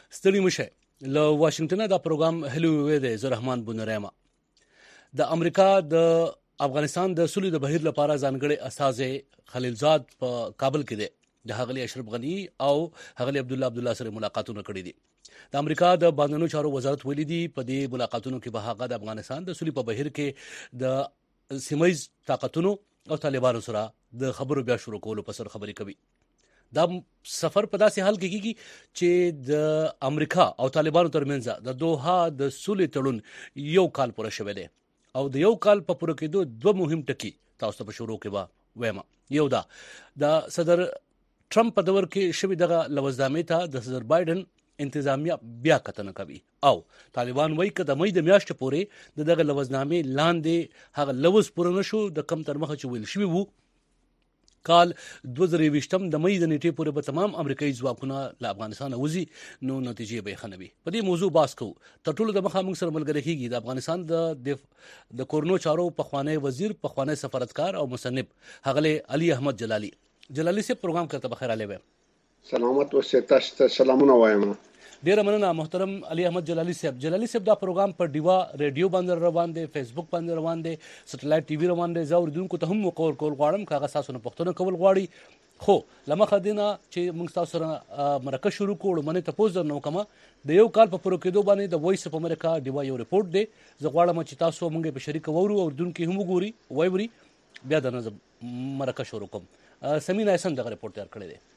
ستړي مشه له واشنگټن دا پروګرام هلو وې د زرحمان بنرما د امریکا د افغانستان د سولې د بهیر لپاره ځانګړي استاذ خلیلزاد په کابل کې دی د هغلی اشرف غنی او هغلی عبد الله سره ملاقاتونه کړي دي د امریکا د بانونو چارو وزارت ویلي دي په دې ملاقاتونو کې به هغه د افغانستان د سولې په بهیر کې د سیمایي طاقتونو او طالبانو سره د خبرو بیا شروع کولو په سر خبري کوي دا سفر په داسې حال کې کیږي چې د امریکا او طالبانو ترمنځ د دوحه د سولې تړون یو کال پوره شوی دی او د یو کال په پوره کېدو دوه مهم ټکي تاسو ته په شروع کې به وایم یو دا د صدر ټرمپ په دور کې شوی دغه لوزنامې ته د صدر بایدن انتظامیه بیا کتنه کوي او طالبان وایي چې د مې د میاشتې پورې دغه لوزنامې لاندې هغه لوز پوره نشو د کم تر مخه چې ویل شوی وو کال 2020 د مې د نیټې پورې به تمام امریکایي ځواکونه له افغانستان وځي نو نتیجې به خنوي په دې موضوع باس کوو تر ټولو د مخه موږ سره ملګری کیږي د افغانستان د کورونو چارو پخوانی وزیر پخوانی سفارتکار او مصنف هغه علي احمد جلالي سے پروګرام کرته بخیر علی وې سلامت اوسه تاسو ته سلامونه وایم ډیر مننه محترم علي احمد جلالي صاحب دا پروګرام پر ډیوا ریډیو باندې روان دی فیسبوک باندې روان دی سټلایټ ټي وي روان دی زو ردونکو ته هم وقور کول غواړم کاغه تاسو نه پښتنه کول غواړي خو لمخه دینه چې موږ تاسو سره مرکه شروع کوو منه ته پوز درنو کما د یو کال په پوره کېدو باندې د وایس اف امریکا ډیوا یو ریپورت دی زه غواړم چې تاسو موږ په شریک وورو او ردونکو هم وګوري وایوري بیا د مرکه شروع کوم سمینا احسان دغه ریپورت تیار کړی دی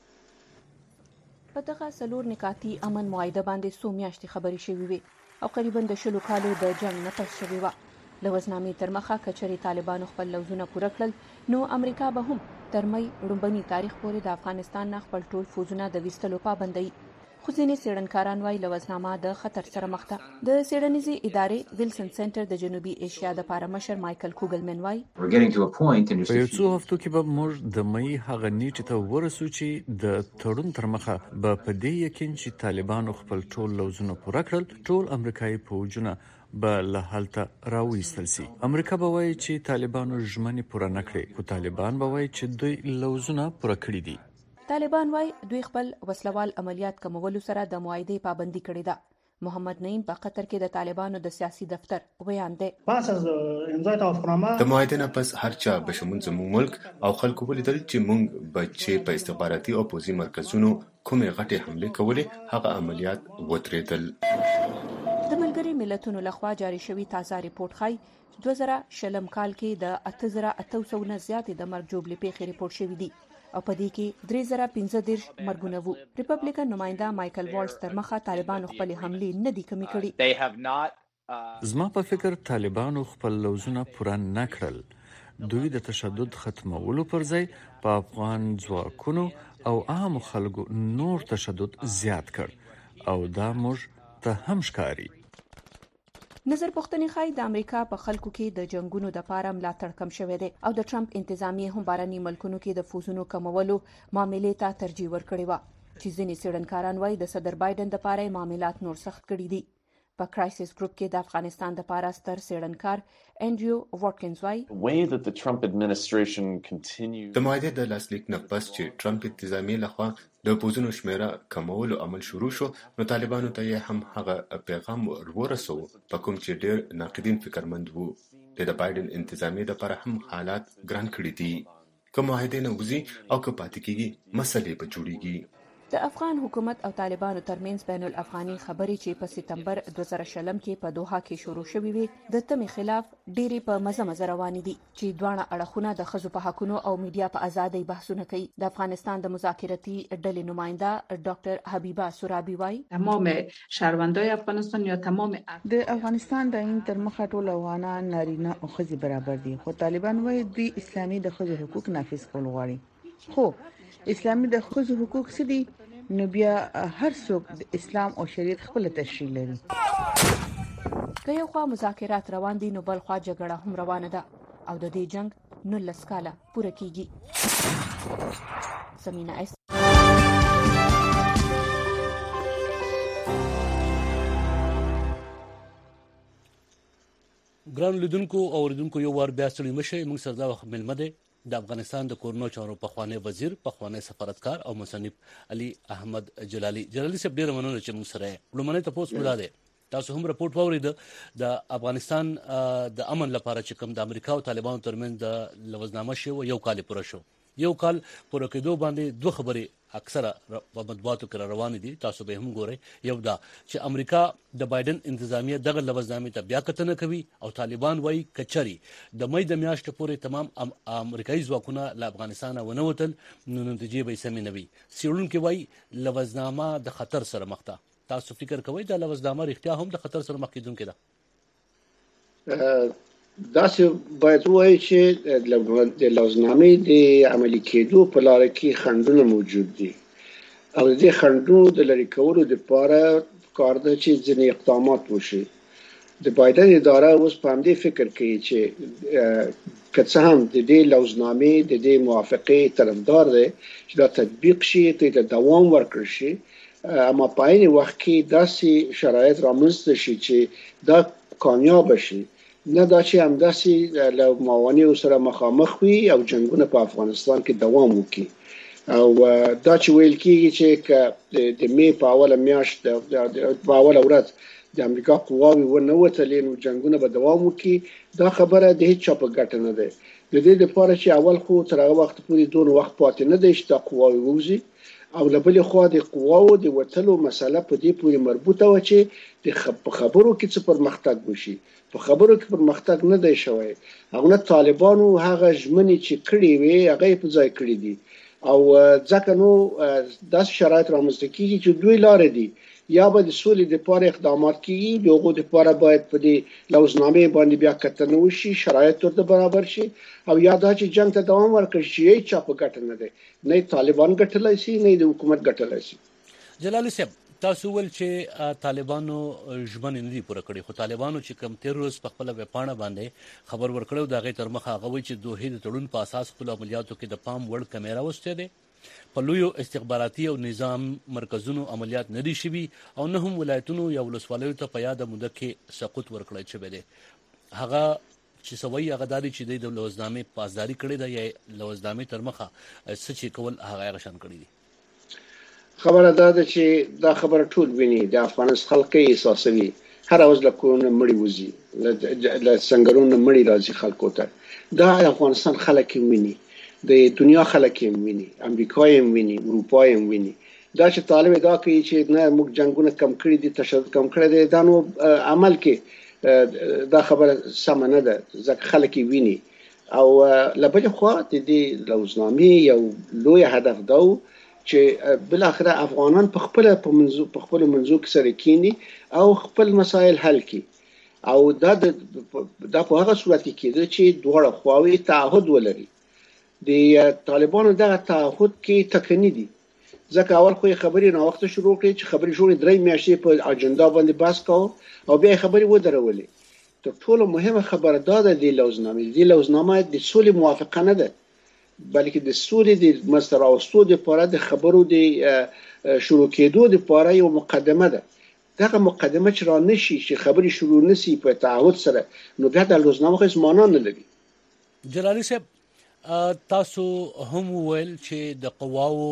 په دغه څلور نکاتي امن معاهده باندې څو میاشتې خبرې شوې وي او قریبا د 10 کالو د جنگ نه پس شوې وه لوزنامې تر مخه کچري طالبانو خپل لوزونه پوره کړل نو امریکا به هم تر مې رومبني تاریخ پورې د افغانستان نه خپل ټول فوزونه د وستلو پابندۍ خو ځینې څېړنکاران وایي لوزنامه د خطر سره مخ ده د څېړنیزې ادارې ویلسن سنټر د جنوبي ایشیا د پاره مشر مایکل کوګلمن وایي په یو څو هفتو کې به موږ د مې هغه نیټې ته ورسو چې د تړون تر مخه به په دې یقین چې طالبانو خپل ټول لوزونه پوره کړل ټول امریکایي فوجونه به له هلته راوېستل سي امریکا به وایي چې طالبانو ژمنې پوره نه کړې خو طالبان به وایي چې دوی لوزونه پوره کړي دي طالبان وایي دوی خپل وسلوال عملیات کمولو سره د معاهدې پابندي کړې ده محمد نعیم په قطر کې د طالبانو د سیاسي دفتر بیان دی د معاهدې نه پس هر چا بشمول زموږ ملک او خلکو ولیدل چې موږ بچې په استخباراتي او پوځي مرکزونو کومې غټې حملې کولې هغه عملیات وترېدل د ملګري ملتونو لخوا جاري شوی تازه ریپورت ښایي 2020 کال کې د 8800 نه زیاتې د مرګ جوړې پیښې ریپورت شوې دي او په دې کې 3015 مرګونه وو ریپبلیکن نماینده مایکل والز تر مخه طالبانو خپل حملې نه دي کمی کړي زما په فکر طالبانو خپل لوزونه پوره نه کړل دوی د تشدد ختمولو پر ځای په افغان ځواکونو او عام خلکو نور تشدد زیات کړ او دا موږ ته هم ښکاري نظر پوښتنې ښایي د امریکا په خلکو کې د جنگونو د پاره ملاتړ کم شوی دی او د ټرمپ انتظامیه هم بارني ملکونو کې د فوزونو کمولو معاملې ته ترجیح ورکړې و چې ځینې څېړنکاران وایي د صدر بایدن د پاره معاملات نور سخت کړي دي په کرایسس ګروپ کې د افغانستان د پاره ستر څېړنکار انډریو واتکینز وایي د معاهدې د لاسلیک نه پس چې ټرمپ انتظامیه لخوا د پوزونو شمیره کمولو عمل شروع شو نو طالبانو ته یې هم هغه پیغام ورسو په کوم چې ډېر ناقدین فکرمند وو د بایدن انتظامیه لپاره هم حالات ګران کړي دي که معاهدې نه وځي او که پاتې کېږي مسلې به جوړېږي د افغان حکومت او طالبانو ترمنځ بین الافغاني خبرې چې په سپتمبر 2020 کې په دوحه کې شروع شوې وي د تمې خلاف ډېری په مزه روانې دي چې دواړه اړخونه د ښځو په حقونو او میډیا په ازادۍ بحثونه کوي د افغانستان د مذاکراتي ډلې نماینده ډاکټر حبیبه سرابی وایي تمام شهروندان افغانستان یا تمام د افغانستان د این تر مخه ټول افغانان نارینه او ښځې برابر دي خو طالبان وایي دوی اسلامي د ښځو حقوق نافذ کول غواړي خو اسلامي د ښځو حقوق څه دي نو بیا هر څوک د اسلام او شریعت خپل تشریح لري که یو خوا مذاکرات روان دي نو بل خوا جګړه هم روانه ده او د دې جنگ 19 کاله پوره کیږي سمینا اس ګران لیدونکو او اوریدونکو یو وار بیا ستړي مشه موږ سره دا وخت ملمه ده د افغانستان د کورنو چارو پخوانی وزیر پخوانی سفارتکار او مصنف علي احمد جلالي صاحب ډیر مننه چې موږ سره لومړی تاسو مو ده تاسو هم راپورټ واورید د افغانستان د امن لپاره چې کوم د امریکا او طالبانو ترمنځ د لوزنامه شو یو کال پوره شو یو کال پوره کېدو باندې دوه خبرې اکثره په مطبوعاتو کې روان دي تاسو به هم ګورئ یو دا چې امریکا د بایدن انتظامیه دغه لوزنامه ته بیا کتنه کوي او طالبان وایي کچري د مې د میاشتې پورې تمام امریکایي ځواکونه له افغانستان ونه وتل نو نتیجې به سمې نه وي سیړونکو وایي لوزنامه د خطر سره مخ ده تاسو فکر کوئ د لوزنامه رښتیا هم د خطر سره مخ کېدونکې ده داسې باید وایي چې د لوزنامې د عملي کېدو په لاره کې خنډونه موجود دي او د دې خنډونو د لرې کولو لپاره کار ده چې ځینې اقدامات وشي د بایدن اداره اوس په همدې فکر کوي چې که څه هم د دې لوزنامې د دې موافقې طرفدار دی چې دا تطبیق شي ته دوام ورکړي شي اما په عین وخت کې داسې شرایط رامنځته شي چې دا کامیاب شي نه دا چې همداسې له موانعو سره مخامخ وي او جنگونه په افغانستان کې دوام وکړي او دا چې ویل کېږي چې د مې په اوله میاشت په اوله ورځ د امریکا قواوې ونه وتلې نو جنگونه به دوام وکړي دا خبره د هیڅ چا په ګټه نه ده د دې لپاره چې اول خو تر هغه وخت پورې دون وخت پاتې نه دی چې دا قواوې ووځي او له بلې خوا د قواو د وتلو مسله په دې پورې مربوطه و چې د خبرو کې څه پرمختګ وشي په خبرو کې پرمختګ نه دی شوی هغه طالبانو هغه ژمنې چې کړې وي هغه په ځای کړې دي او ځکه نو داس شرایط رامنځته کیږي چې دوی لارې دي یا به د سولې لپاره اقدامات کیږي دغه لپاره باید په دې لوزنامې باندې بیا کتنه وشي شرایط ورته برابر شي او یا دا چې جنگ ته دوام ورکړي چې چا په ګټه نه دی نه طالبان ګټلای شي نه د حکومت ګټلای شي جلالي صاحب تاسو ول چې طالبانو ژمنې نه دي پوره کړې خو طالبانو چې کم تیر روز په خپل وپاڼه باندې خبر ورکړو دا غي تر مخه هغه چې دوه د تړون په اساس خپل عملیاتو کې د پام وړ کیمرا وسته دي په لویو استخباراتي او نظام مرکزونو عملیات نه دي شوي او نه هم ولایتونو یا ولسوالیو ته په یاد موده کې سقوط ورکړی شوی دی هغه چې سوي هغه داري چې د لوزنامې پاسداري کړې ده یا لوزنامې تر مخه سچې کول هغه غشن کړی دي خبره ده چې دا خبره ټول ویني د افغانستان خلک احساسوي هر اوس له کورونه مړی وزي له څنګهونه مړی راځي خلکو ته دا افغانستان خلک ویني د دنیا خلک ویني امریکا هم ویني اروپا هم ویني دا چې طالب دا کوي چې نه موږ جنگونه کم کړی دي تشدد کم کړی دي دا نو عمل کې دا خبره سم نه ده ځکه خلک ویني او لبل خو د دې لوزنامې یو لوی هدف دا چې بل اخره افغانان په خپل منځو کې سره کینی او خپل مسائل حل کړي او دا په هغه صورت کې ده چې دوه خواوې تعهد ولري د طالبانو دغه تعهد کې تکنی دي ځکه اول خو خبرې نو وخت شروع کړي چې خبرې جوړې درې میاشتې په اجنډا باندې بحث کاوه او بیا خبرې ودرولې تر ټولو مهمه خبره دا ده د لوزنامه د سولې موافقه نه ده بلکې د سولې د مستر اوستو لپاره د خبرو د شروع کېدو لپاره یو مقدمه ده دغه مقدمه چې را نشي چې خبرې شروع نشي په تعهد سره نو بیا د لوزنامه هیڅ معنا نه لري جلالي صاحب تاسو هم ویل چې د قواو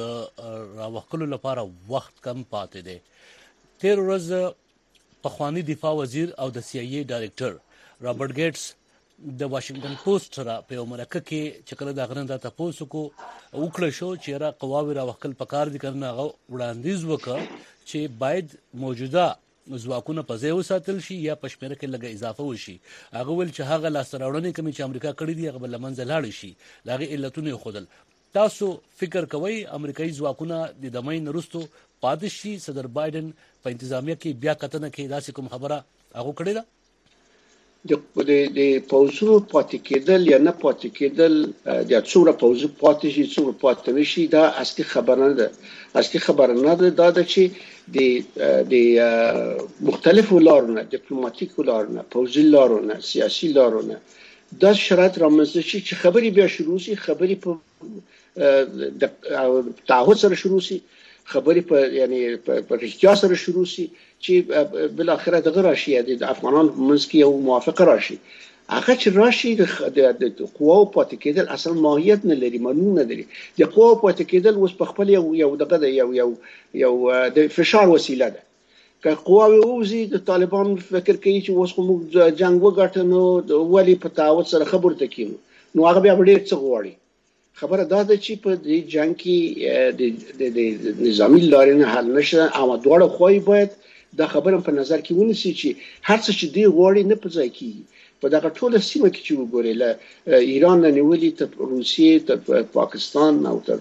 د راوخلو لپاره وخت کم پاتې دی تیر ورځ پخوانی دفاع وزیر او د سی ای ډایریکټر رابرټ ګیټس د واشنگټن پوسټ سره په امریکا کې چې کله د غرنده تاسو کو وکړه شو چې را قواوی راوخل پکار دي کنه وړاندیز وکړه چې باید موجوده ځواکونه په ځای وساتل شي یا پښمنه کې لګه اضافه وشي هغه ول چې هغه لاسراوړنې کوم چې امریکا کړې دي هغه لمنځه لاړ شي لاغه علتونه خودل تاسو فکر کوئ امریکایي ځواکونه د دمای نرستو پاتې شي صدر بایدن په انتظامیه کې بیا کتنه کې داسې کوم خبره هغه کړې ده د پوزو پاتې کېدل یا نه پاتې کېدل د څومره پوزو پاتې شي څومره پاتې نشي دا اصلي خبره نه ده اصلي خبره نه ده دا چې د مختلفو لارونو ډیپلوماټیکو لارونو پوزي لارونو سیاسي لارونو دا شرایط رامنځته شي چې خبري بیا شروع شي خبري په تعهد سره شروع شي خبري په یعنی په رښتیا سره شروع شي چې بل اخره دغه راشي د افغانان منځ کې یو موافقه راشي هغه چې راشي د قواو پاتې کېدل اصلا ماهیت نه لري، مضمون نه لري. د قواو پاتې کېدل اوس په خپل یو دغه یو د فشار وسیله ده. که قواوی ووزي د طالبان فکر کوي چې اوس موږ جنگ وګټو نو ولی په تعهد سره خبرو ته کینو، نو هغه بیا ډېر څه غواړي. خبره دا ده چې په دې جنگ کې د نظامی لارې نه حل نشته، اما دواړه خواوې باید دا خبره په نظر کې ونیسي چې هر څه چې دی غواړي نه په ځای کېږي. په دغه ټوله سیمه کې چې وګورئ له ایران نه نیولې تر روسیې تر پاکستان او تر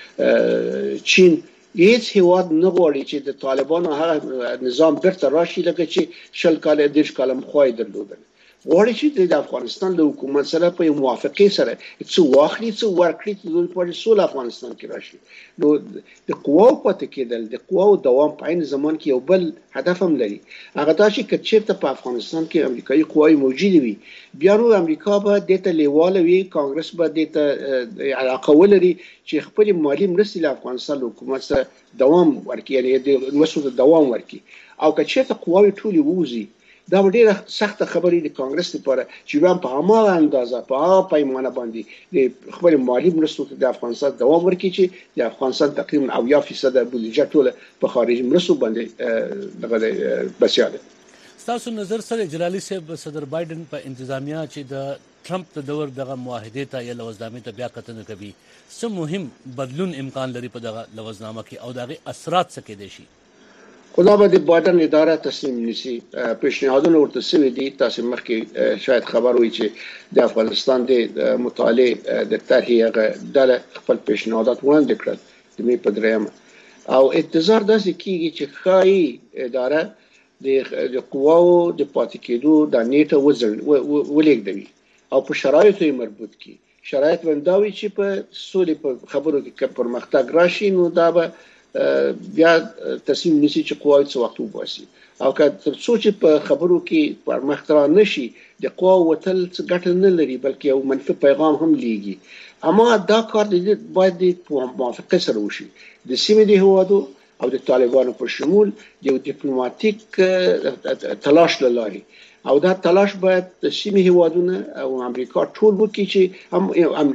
چین، هیڅ هیواد نه غواړي چې د طالبانو هغه نظام بیرته راشي لکه چې 20 کاله 10 کاله مخوای درلودل. غواړي چې د افغانستان له حکومت سره په موافقه سره څو واخلي څو ورکړي چې دوی په سول افغانستان کې راشي. نو د قواو پاتې کېدل د قواو دوام په عین زمان کې یو بل هدف هم لري، هغه دا چې کچېرته په افغانستان کې امریکایي قواوې موجود وي، بیا نو امریکا به دته لیواله وي، کانګرس به دته علاقه ولري چې خپل مالی مرستې له افغانستان حکومت سره دوام ورکړي، یعنی د مسعود دوام ورکړي. او کچېرته قواوې ټولې ووزي، دا ډیره سخته خبرې د کانګرس لپاره چې هم په هماغه اندازه په هغه پیمانه باندې د خپل مالی مرستو ته د افغانستان دوام ورکړي چې د افغانستان تقریبا 80% بودیجه ټوله په خارجي مرستو باندې دغه بسیا ده. تاسو نظر سره جلالي صاحب صدر بایدن په انتظامیه چې د ټرمپ د دور دغه معاهده ته یا لوزنامه ته بیا کتنه کوي، څه مهم بدلون امکان لري په دغه لوزنامه کې او دغه اثرات څه کېدای شي؟ خدا به د بایدن اداره تصمیم نیسي. پیشنهادونه ورته شوي دي. تاسو مخکې شاید خبر وي چې د افغانستان د مطالعه د طرحې هغه ډله خپل پیشنهادات وړاندې کړل د مې په 3 او انتظار داسې کیږي چې ښایي اداره د قواو د پاتې کېدو د نیټه ولېږدوي او په شرایطو یې مربوط کړي. شرایط ونداوي چې په سولې په خبرو کې پرمختګ راشي، نو دا به بیا تصمیم نیسي چې قواوې څه وخت وباسي. او که تر څو چې په خبرو کې پرمختګ نشي د قواو وتل څه ګټه نه لري، بلکې یو منفي پیغام هم لیږي. اما دا کار باید د موافقه سره وشي د سیمې د هیوادو او د طالبانو په شمول یو ډیپلوماټیک تلاش لري، او دا تلاش باید د سیمې هیوادونه او امریکا ټول وکړي چې هم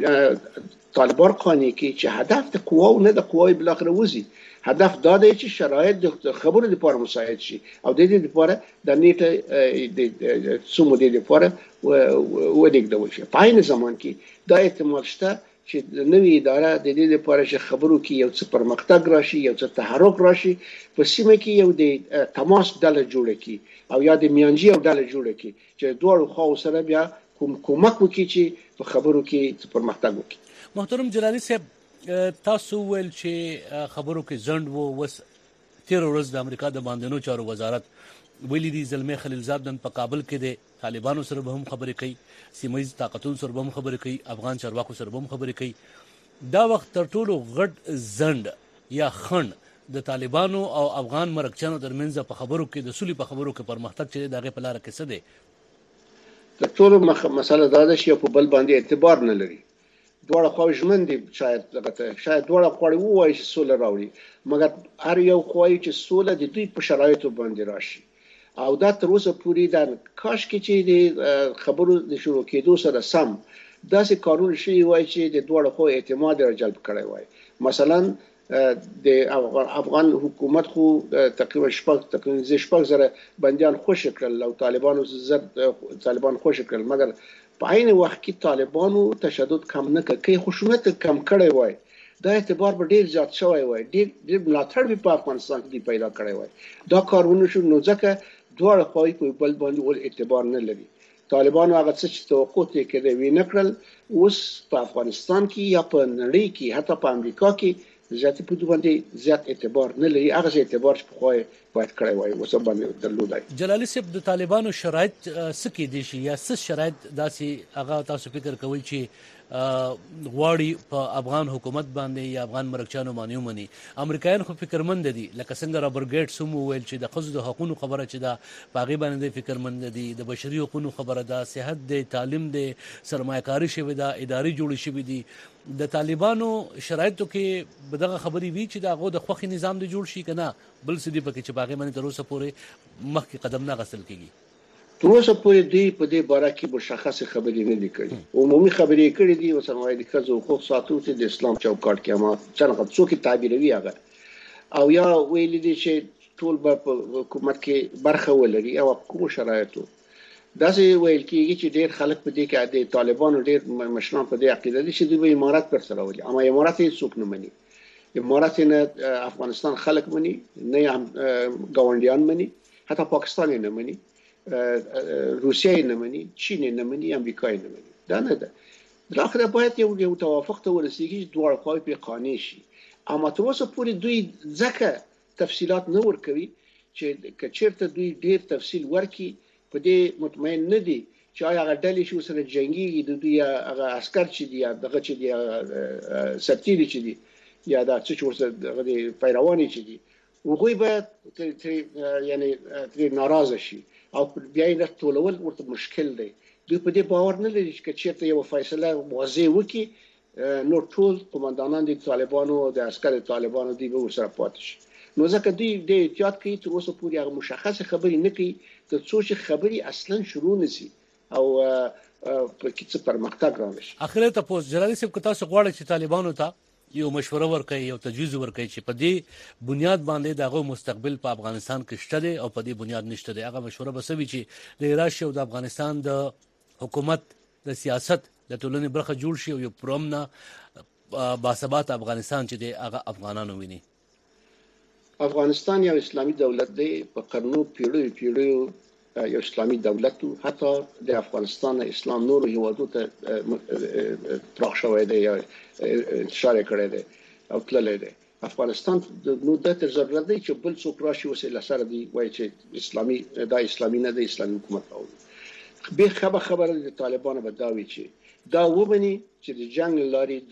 طالبان قانع کړي چې هدف د قواو نه د قواوې بلاخره وځي. هدف دا دی چې شرایط د خبرو لپاره مساعد شي او د دې لپاره د نیټه د څو مودې لپاره ولېږدول شي. په عین زمان کې دا احتمال شته چې د نوې اداره د دې لپاره چې خبرو کې یو څه پرمختګ راشي، یو څه تحرک راشي، په سیمه کې یو د تماس ډله جوړه کړي او یا د میانجي یو ډله جوړه کړي چې دوه خواو سره بیا کومک وکړي چې په خبرو کې پرمختګ وکړي. محترم جلالي صاحب، تاسو ویل چې خبرو کې ځند وو، وس 13 ورځ د امریکا د باندېنو چارو وزارت ویلي دي زلمي خلیلزاد نن په کابل کې د طالبانو سره به هم خبرې کوي، سیمایي طاقتونو سره به هم خبرې کوي، افغان چارواکو سره به هم خبرې کوي. دا وخت تر ټولو غټ ځند یا خند د طالبانو او افغان مرکچیانو ترمنځ په خبرو کې د سولې په خبرو کې پرمختګ چې دغه په لار کې څه دی؟ د ټولو مسله دا ده چې په بل باندې اعتبار نه لري. دواړه خواوې ژمن دي، شاید دواړه خواوې ووایي چې سوله راوړي، مګر هر یو خواوې چې سوله د دوی په شرایطو باندې راشي. او دا تر اوسه پورې دا کاش کې چې د خبرو د شروع کېدو سره سم داسې کارونه شوي وای چې د دواړو خواوې اعتماد جلب کړی وای. مثلا د افغان حکومت خو تقریبا 6,000 بندیان خوش کړل او طالبان خوش کړل، مګر په عین وخت کې طالبانو تشدد کم نه کوي، خشونت کم کړی وای. دا اعتبار به ډیر زیات شوی وای، ډیر ملاتړ به په افغانستان کې پیدا کړی وای. دا کارونه شو، نو ځکه دواړه خواوې په بل باندې ول اعتبار نه لري. طالبانو هغه څه چې توقع یې کړې وی نه کړل، اوس په افغانستان کې یا په نړۍ کې حتی په امریکا کې ذاتي په باندې زیات اعتبار نه لري. هغه اعتبار چې په خوای باید کړی وای اوس باندې درلودای. جلالي صاحب، د طالبانو شرایط څه کې دي شي یا څه شرایط داسې هغه تاسو فکر کوئ چې غواړي په افغان حکومت باندې یا افغان مرکچیانو باندې ومني؟ امریکایان خو فکرمند دي، لکه څنګه رابرټ ګیټس هم وویل چې د ښځو د حقوقو خبره چې دا په هغې باندې فکرمند دي، د بشري حقوقو خبره ده، صحت دی، تعلیم دی، سرمایه‌کاري شوې ده، ادارې جوړې شوې دي. د طالبانو شرایطو کې به دغه خبرې وي چې د هغو د خوښې نظام دی جوړ شي که نه بل څه دي پکې چې په هغې باندې تر اوسه پورې مخکې قدم نه اخیستل کېږي؟ تر اوسه پورې دوی په دې باره کې مشخص خبرې نه دي کړې عمومي خبرې کړې دي او څنګه د ښځو حقوق ساتلو ته د اسلام چوکاټ کې ما څنګه څوک تعبیروي هغه او یا ویل دي چې ټول په حکومت کې برخه ولري او کوم شرایطو دا چې ویل کېږي چې ډېر خلک په دې کې د طالبانو ډېر مشران په دې عقیده دي چې دوی امارات پر سره ولي اما امارات هیڅ څوک نه مني امارات نه افغانستان خلک مني نه ګاونډیان مني حتی پاکستان نه مني روسیه نه مني چین نه مني امریکا نه مني دا نه ده د اخر باید یو توافق ته ورسیږي چې دوه خواوې په قانع شي اما تر اوسه پورې دوی ځکه تفصيلات نه ورکوي چې کچېرته دوی ډېر تفصیل ورکي په دې مطمئن نه دي چې آیا هغه ډلې چې سره جنگي د دوی هغه عسكر چې دي دغه چې دي سرتیري چې دي یا دا چې ورسره د پیرواني چې دي وګوي به یعنی تر ناراضه شي او بیا یې ټولول ورته مشکل دی دوی په دې باور نه لري چې چیرته یو فیصله واضح وکړي نو ټول قومندانان د طالبانو او د عسكر طالبانو دی به ورسره پاتې شي نو ځکه دوی د احتیاط کوي تر اوسه پورې هغه مشخصه خبرې نه کوي تر څو چې خبرې اصلا شروع نشي او په کیسه پرمختګ راشي اخر ته پوس جلالي صاحب کتا څو غواړي چې طالبانو ته یو مشوره ورکړي یو تجویز ورکړي چې په دې بنیاد باندې دغه مستقبل په افغانستان کې شته دي او په دې بنیاد نشته دي هغه مشوره به سوي چې د راشي او د افغانستان د حکومت د سیاست د ټولنې برخه جوړ شي او یو پرمنه باثبات افغانستان چې د هغه افغانانو ویني افغانستان یو اسلامي دولت دی په قرنو پیړیو یو اسلامي دولت حتی د افغانستان اسلام نور هیوادو ته پراخ شوی دی یا انتشار کړی دی او تللی دی افغانستان نو د تر ضرورت دی چې بل څوک راشي وسیله سره دی وایي چې اسلامي نه دی اسلامي حکومت راوړي به خبره د طالبانو به دا وی چې دا وبني چې د جنگ لاري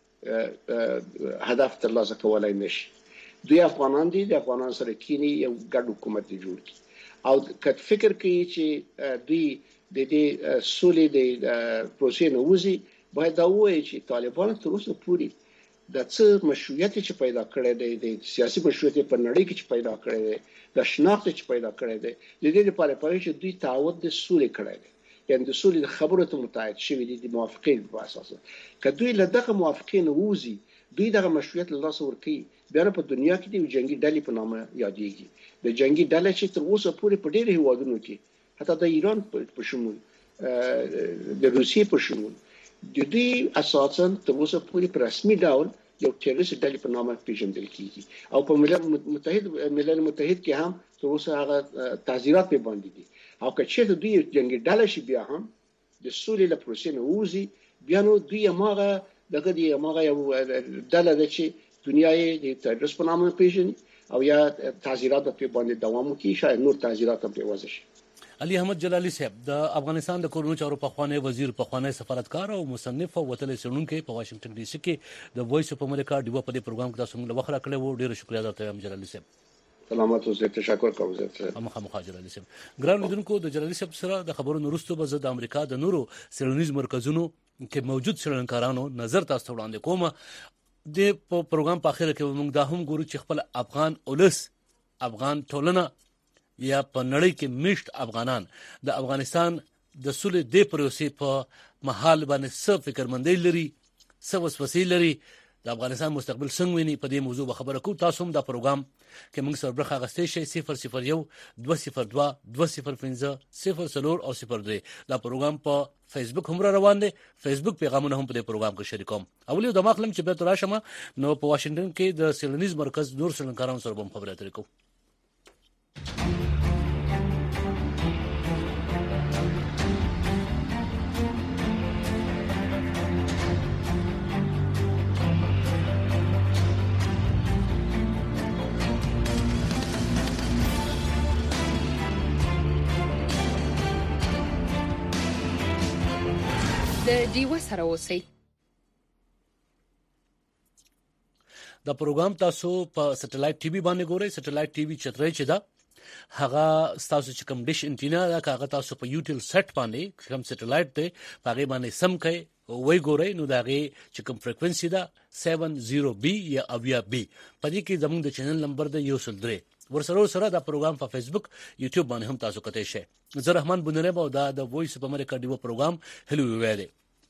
دوی هدف ترلاسه کولای نشي دوی افغانان دي د افغانان سره کینی یو ګډ حکومت جوړ کړي او کله فکر کوي چې دوی د دې سولې د پروسې نه وځي باید دا وایي چې طالبان تر اوسه پورې د څه مشروعیت چې پیدا کړی دی د سیاسي مشروعیت په نړۍ کې چې پیدا کړی دی د شناخت چې پیدا کړی دی د دې لپاره پاره چې دوی تعهد د سولې کړی دی یعنی د سولې خبرو ته متعهد شوی دي د موافقین په اساس که دوی له دغه موافقین وځي دوی دغه مشروعیت له لاسه ورکړي بیا په دنیا کې د جنگي ډلې په نامه یادېږي د جنگي ډلې چې تر اوسه پورې په ډېر هیوادونو کې حتی د ایران په شمول د روسیې په شمول د دې اساساً تر اوسه پورې په رسمي ډول یو ټیرریست ډلې په نامه پیژندل کیږي او په ملل متحد کې هم تر اوسه هغه تعزیرات په باندې دي او که چې دوی جنگي ډلې شي بیا هم د سولې له پروسې نه وځي بیا نو دوی هغه دغه دی هغه یو ډله ده چې دنیا یې د تدریس په نامه پیژني او یا تعزیرات په باندې دوام کوي شاید نور تعزیرات هم پیوځي شي علي احمد جلالي صاحب د افغانستان د کورونو چارو پخوانی وزیر پخوانی سفارتکار او مصنف او وتل سړونکو په واشنگټن ډي سي کې د وایس اف امریکا ډیو په دې پروګرام کې تاسو موږ وخره کړو ډیره شکریا درته یم جلالي صاحب سلامات اوسئ تشکر کوم زه مخه جلالي صاحب ګران لیدونکو د جلالي صاحب سره د خبرو نورستو به د امریکا د نورو سیلونیز مرکزونو کې موجود سیلانکارانو نظر تاسو وړاندې کوم د پروګرام په اخر کې موږ دا هم ګورو چې خپل افغان اولس افغان ټولنه یا په نړۍ کې میشت افغانان د افغانستان د سولې د پروسې په محل باندې څه فکرمندۍ لري څه وسوسې لري د افغانستان مستقبل څنګه ویني په دې موضوع خبره کوو تاسو هم دا پروګرام کې موږ سره برخه غستې شي 001 202 205 04 او 03 دا پروګرام په فیسبوک هم روان دي فیسبوک پیغامونه هم په دې پروګرام کې شریکوم اولی د مخلم چې به تر راشم نو په واشنگټن کې د سیلونیز مرکز نور سیلانکارانو سره هم خبرې اترې کوو د ډیو سره اوسئ دا پروګرام تاسو په سټلایټ ټي وي باندې ګورئ سټلایټ ټي وي چترې چې دا هغه تاسو چې کوم ډیش انټینا دا هغه تاسو په یوټیل سیټ باندې کوم سټلایټ دی هغه باندې سم کوي وای ګورئ نو دا غي چې کوم فریکوئنسي دا 70B یا اویا بي په دې کې زموږ د چینل نمبر د 103 ورسره دا پروګرام په فیسبوک یوټیوب باندې هم تاسو کتئ شئ. زه رحمان بنرم او دا د وایس اف امریکا ډیو پروګرام هلو ویلې.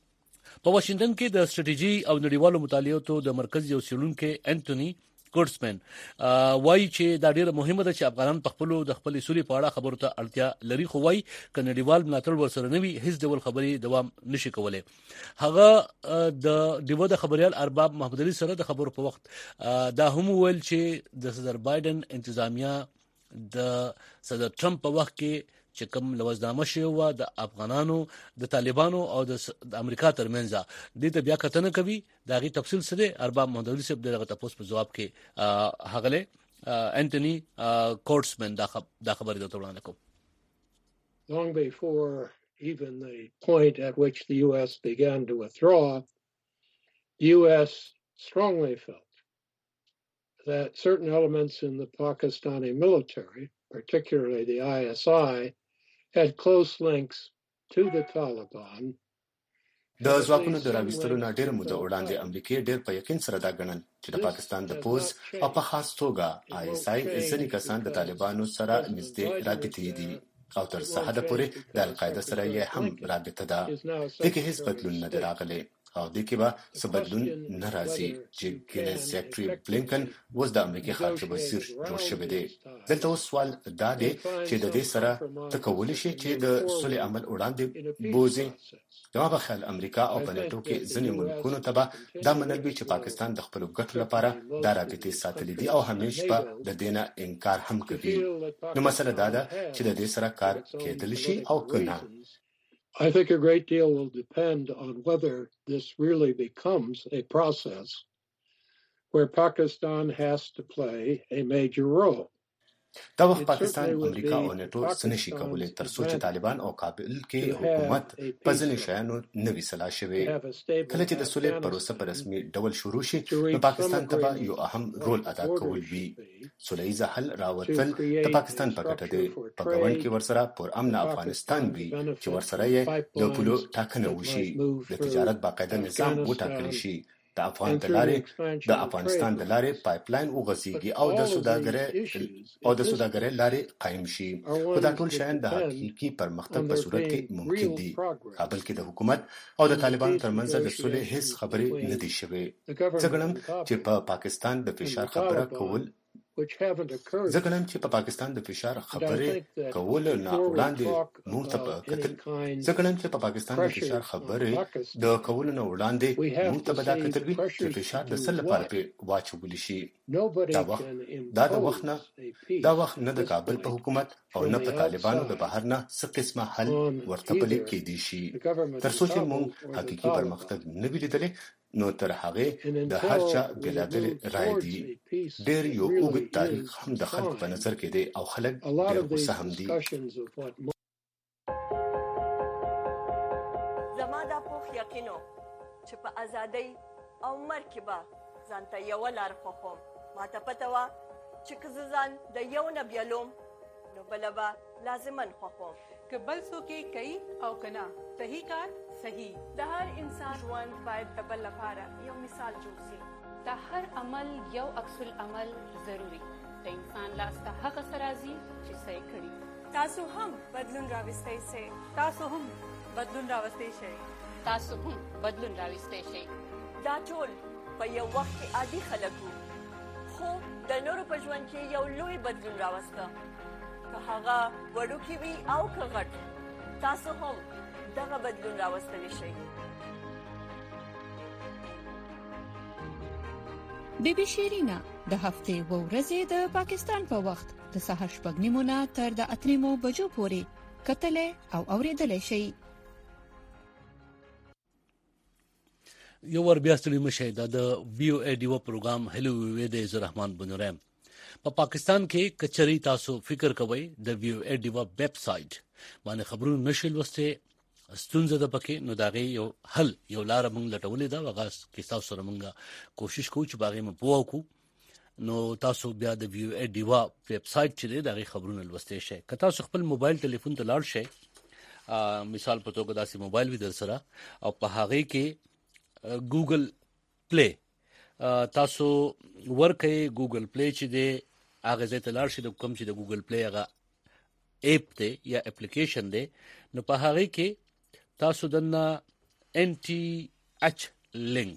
په واشنگټن کې د سټریټیجي او نړیوالو مطالعاتو د مرکز یو څېړونکي انټونی کورټسمن وایي چې دا ډیره مهمه ده چې افغانان په خپل اصولي په اړه خبرو ته اړتیا لري، خو وایي ک نړیوال ملاتړ ورسره نه وي هیڅ ډول خبري دوام نشي کولای. هغه د دیو د خبريال ارباب محمد علي سره د خبرو په وخت دا هم ویل چې د صدر بایدن انتظامیه د صدر ټرمپ په وخت کې چې کوم لوزنامه شوی و د افغانانو د طالبانو او د امریکا ترمنځ د دې بیا کتنه کوي. دا غي تفصیل سره ارباب محمد علي صاحب دغه تاسو په جواب کې هغله انټونی کورټسمن دا خبره د وړاندې کوم. Long before even the point at which the U.S. began to withdraw, the U.S. strongly felt that certain elements in the Pakistani military, particularly the ISI, had close links to the Taliban. د ځواکونو د راوستلو نه ډېر موده وړاندې امریکای ډېر په یقین سره دا ګڼل چې د پاکستان د پوز او په خاص توګه ISI ځینې کسان د طالبانو سره نږدې رابطې دي او تر څه حد پورې د القاعده سره یې هم رابطه ده. دغه هیڅ بدلون نه راغلی او دغه به څه بدلون نه راځي چې ګینس سیکرټري بلینکن اوس د امریکای خارجه وزیر جوړ شوی دی. دلته اوس سوال دا دی چې د دې سره تکول شي چې د صلح عمل وړاندې بوزي. دا په خل امریکا او په ناتو کې ځینې ملکونو ته دا منل وی چې پاکستان د خپل ګټو لپاره دا رابطې ساتلې دي او همیشه په د دینه انکار هم کوي. نو مسله دا ده چې د دې سره کار کېدل شي او کنه. I think a great deal will depend on whether this really becomes a process where Pakistan has to play a major role. دا وخت پاکستان امریکا او ناتو سنشي کولای تر څو چې طالبان او کابل کې حکومت په ځینې شیانو نوې سلا شوي. کله چې د صلح پروسه په رسمي ډول شروع شي نو پاکستان ته یو اهم رول ادا کول وي. صلحي حل راوتل د پاکستان په ګټه دی. په ګوند کې ورسره پر امن افغانستان وي چې ورسره یې د پولو ټاکنه وشي، د تجارت باقاعده نظام وټاکل شي، د افغانستان د لارې پایپلاین وغځيږي او د سوداګرۍ لارې قائم شي. خو دا ټول شیان د حقيقي پرمختګ په صورت کې ممکن دي. کابل کې د حکومت او د طالبانو ترمنځ د صلح هیڅ خبرې نه دي شوې. څنګه چې په پاکستان د فشار خبره کول نه وړاندې موږ ته کتل دا فشار د څه لپاره په واچول شي. دا وخت نه د کابل په حکومت او نه په طالبانو د بهر نه څه قسمه حل ورته پلي کېدی شي. تر څو چې موږ حقيقي پرمختګ نه ولیدلې نو تر هغه د هر چا بلادل رائے دي. ډېر یو اوږد تاریخ هم د خلکو په نظر کې دی او خلک ډېر غوسه هم دي. زما دا پوخ یقینو چې په ازادۍ او مرکبه ځانته یو لار خوخم. ما ته پته و چې که ځان د یو نه بیلوم نو بلبا لازمن خوخم. که بل څوک کوي او کنا صحیح کار صحیح. د هر انسان ژوند باید د بل لپاره یو مثال جوړ شي. د هر عمل یو عکس العمل ضروری. د انسان لاس ته هغه سرازي چې صحیح کړي. تاسو هم بدلون راوستئ شئ. تاسو هم بدلون راوستئ شئ. تاسو هم بدلون راوستئ شئ. دا ټول په یو وخت کې عادي خلک وو، خو د نورو په ژوند کې یو لوی بدلون راوسته. که هغه وړوکی وي او که غټ، تاسو هم دغه بدلون راوستلی شئ. بیبي شیرینا د هفتې و ورځې د پاکستان په وخت د سهار 8:30 تر د 8:00 بجو پورې کتلې او اوریدلې شي. یو ور بیا ستړي مشه د ویو ای ډیو پروګرام هلو وی د رحمان بنورم. په پاکستان کې کچري تاسو فکر کوئ د ویو ای ډیو ویب سټ باندې خبرونه نشل وسته ستونزه ده پکې، نو داغه یو حل یو لار موږ لټولې ده. وغاس کې تاسو سره موږ کوشش کوو چې باغې مو پوه کو. نو تاسو بیا د ویو ای ډیو ویب سټ چې دغه خبرونه لوستئ شئ. که تاسو خپل موبایل ټلیفون ته لاړ شئ، مثال په توګه داسې موبایل وي در سره او په هغه کې ګوګل پلی تاسو ورکه ګوګل پلی چې دی هغه ځای ته لاړ شي د کوم چې د ګوګل پلی هغه اپ دی یا اپلیکیشن دی نو په هغه کې تاسو دنه NTH لینک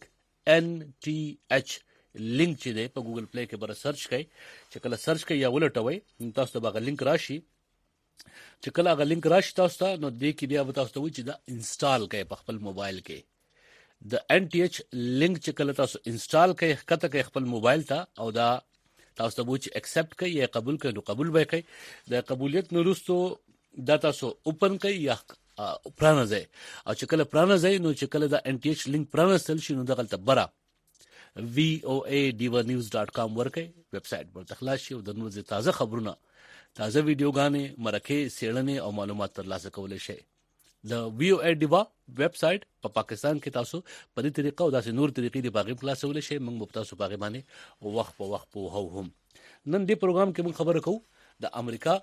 چې دی په ګوګل پلی کې بر سرچ کړئ چې کله سرچ کړئ یا ولټوي تاسو ته هغه لینک راشي چې کله هغه لینک راشي تاسو ته نو دې کې بیا تاسو ته وایي چې دا انسټال کړئ په خپل موبایل کې د NTH لینک چې کله تاسو انسټال کړئ کته کې خپل موبایل ته او دا تاسو ته وایي چې ایکسپټ کړئ یا قبول کړئ نو قبول به کړئ د قبولیت نه وروسته دا تاسو اوپن کړئ یا پرانځئ او چې کله پرانځئ نو چې کله دا NTH لینک پرانځل شي نو دغلته برا voa.divanews.com ورکه ویب سټ ورته خلاص شي او د نور تازه خبرونه تازه ویډیوګانې مرکه سیړنې او معلومات ترلاسه کولای شي د VOA دیوا ویب سټ په پاکستان کې تاسو په دې طریقه او داسې نور طریقې دی باغې خلاصول شي موږ تاسو باغې باندې وخت په وخت په هم نن دې پروګرام کې موږ خبرې کوو د امریکا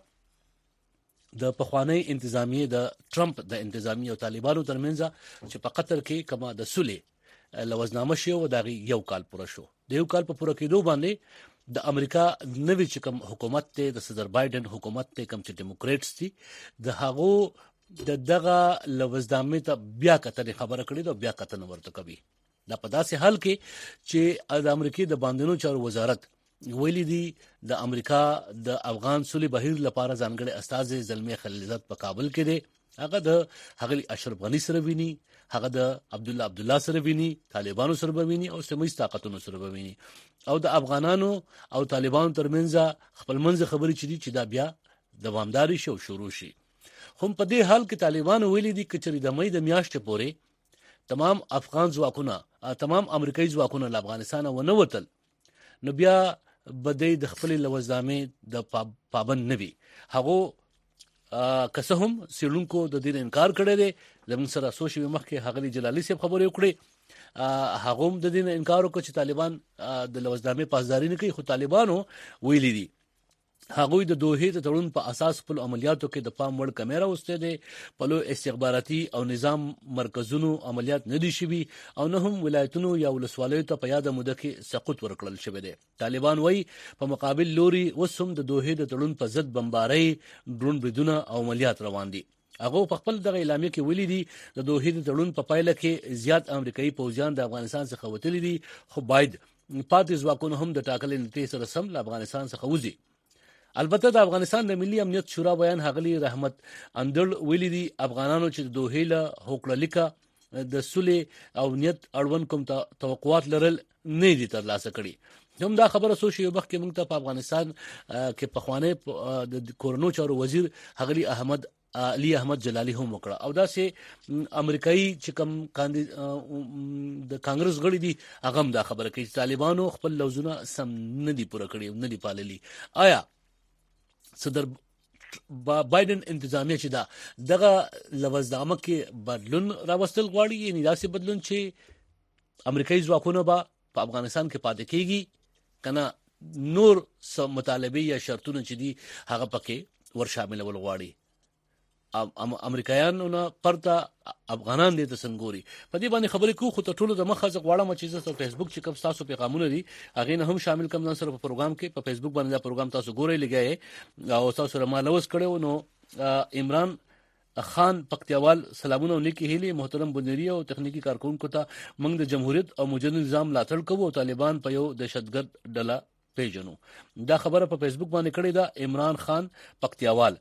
د پخوانی انتظامیه د ټرمپ د انتظامیه او طالبانو ترمنځ چې په قطر کې کما د صلح لوزنامه شو او دا یو کال پوره شو د یو کال په پوره کېدو باندې د امریکا نوې چې کوم حکومت ته د صدر بایدن حکومت ته کوم چې ډیموکریټس دي د هغو دغه لوزنامه ته بیا کتنې خبره کړې ده بیا کتنه ورته کوي دا په داسې حال کې چې د امریکای د باندنو چارو وزارت ویلي دي د امریکا د افغان صلح بهیر لپاره ځانګړي استاذ زلمی خلیلزاد په کابل کې دي هغه د هغلی اشرف غنی سره ویني هغه د عبد الله سره ویني طالبانو سره ویني او سیمه‌یز طاقتونو سره ویني او د افغانانو او طالبانو ترمنځ خپل منځ خبرې چې دا بیا دوامداري شو شروع شي هم په دې حال کې طالبانو ویلي دي چې د مې د میاشتې پورې تمام افغان ځواکونه تمام امریکایي ځواکونه له افغانستان ونه وتل نو بیا بده د خپل لوزنامه د پابند نوي هغه که هم سیلونکو د دې انکار کړی دی زموږ سره سوشي مخکې هغلی جلالی صاحب خبرې وکړي هغه هم د دې انکار وکړ چې طالبان د لوزنامه پاسداري نه کوي خو طالبانو ویلي دي هغه د دوه د تړون په اساس خپل عملیاتو کې د پام وړ کیمرا وسته دي په لو استخباراتي او نظام مرکزونو عملیات نه دي شوي او نه هم ولایتونو یا ولسوالیو ته په یاد موده کې سقوط ورکړل شوی دی طالبان وایي په مقابل لوري وسوم د دوه د تړون په ضد بمبارۍ ډرون بریدونه او عملیات روان دي هغه په خپل دغه اعلامیه کې ویلي دي د دوه د تړون په پایله کې زیات امریکایي پوځیان د افغانستان څخه وتلي دي خو باید پاتې ځواکونه هم د ټاکلې نتیجې سره سم له افغانستان څخه وځي البته د افغانستان د ملي امنیت شورا بیان هغلی رحمت اندل ویلي دي افغانانو چې د دوه له هوکړه لیکه د صلح او نیت اړوند کوم توقعات لرل نه دي ترلاسه کړي هم دا خبره سوشي وبخ کې موږ ته په افغانستان کې په خوانه د کورونو چارو وزیر هغلی علي احمد جلالی هم وکړه او دا سه امریکایي چې کوم د کانګرس غړي دي هغه هم دا خبره کوي طالبانو خپل لوزونه سم نه دي پوره کړی نه دي پاللي آیا صدر بایدن انتظامیه چې دغه لوزنامه کې بدلون راوستل غواړي یعنی داسې بدلون چې امریکایي ځواکونه به په افغانستان کې پاتې کیږي کنه نور مطالبه یا شرطونه چې دي هغه پکې ور شامل ول غواړي امریکایانو نه پرته افغانان دي د سنګوري په دې باندې خبرې کوو خو ته ټولو د مخه ځ غواړم چې زه په فیسبوک چې کوم تاسو پیغامونه دي هغه نه هم شامل کوم نن سره په پروګرام کې په فیسبوک باندې دا پروګرام تاسو ګورئ لګایې او تاسو سره مالوس کړو نو عمران خان پکتیوال سلامونه نیکی هیلي محترم بنيري او تخنیکی کارکونکو ته موږ د جمهوریت او مجرد نظام لاتړ کوو او طالبان په یو دهشتګرد ډله پیژنو دا خبره په فیسبوک باندې کړې ده عمران خان پکتیوال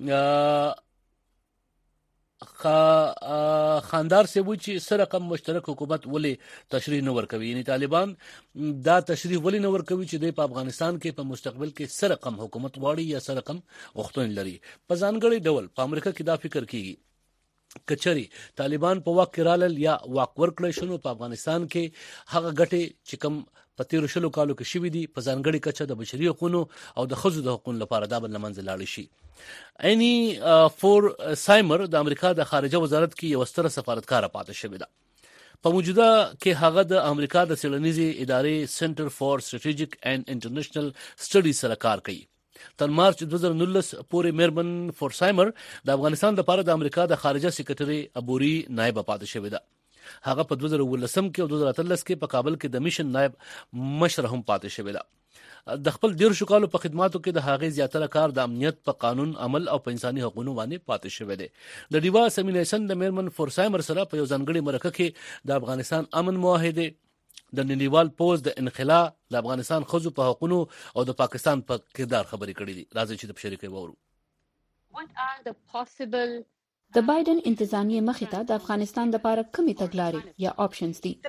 خاندار سی وی چې سره کم مشترک حکومت ولې تشریح نه ورکوي یعنی طالبان دا تشریح ولې نه ورکوي چې د افغانستان کې په مستقبل کې سره کم حکومت واړي یا سره کم وختون لري په ځانګړي ډول په امریکا کې دا فکر کیږي کچري طالبان په واک کې رالل یا واک ورکړل شنو په افغانستان کې هغه غټي چې کم په 13 کالو کې شوې دي په ځانګړي کچه د بشري حقوقو او د خزو د حقوقو لپاره دا بل منځ لاړ شي اني فور سایمر د امریکا د خارجه وزارت کې یو ستر سفارتکار پاتې شوی ده په موجوده کې هغه د امریکا د څېړنیزې ادارې سنټر فور سټریټیجیک اینڈ انټرنیشنل سټډي سره کار کوي تر مارچ 2019 پورې میرمن فورسایمر د افغانستان لپاره د امریکا د خارجه سیکریټري ابوري نائب پاتې شوی ده هغه په 2019 کې او 2013 کې په کابل کې د میشن نائب مشر هم پاتې شوی ده د خپل 10 کالو په خدماتو کې د هغې زیاتره کار د امنیت په قانون عمل او په انساني حقوقو باندې پاتې شوی دی. د ډیوا سیمینیشن د میرمن فورسایمر سره په یو ځانګړي مرکه کې د افغانستان امن معاهده، د نړیوال پوز د انخلا، د افغانستان ښځو په حقوقو او د پاکستان په کردار خبرې کړې دي. راځي چې د شریکې وورو. د بایدن انتظامیه مخې ته د افغانستان لپاره کومې تګلارې یا آپشنز دي؟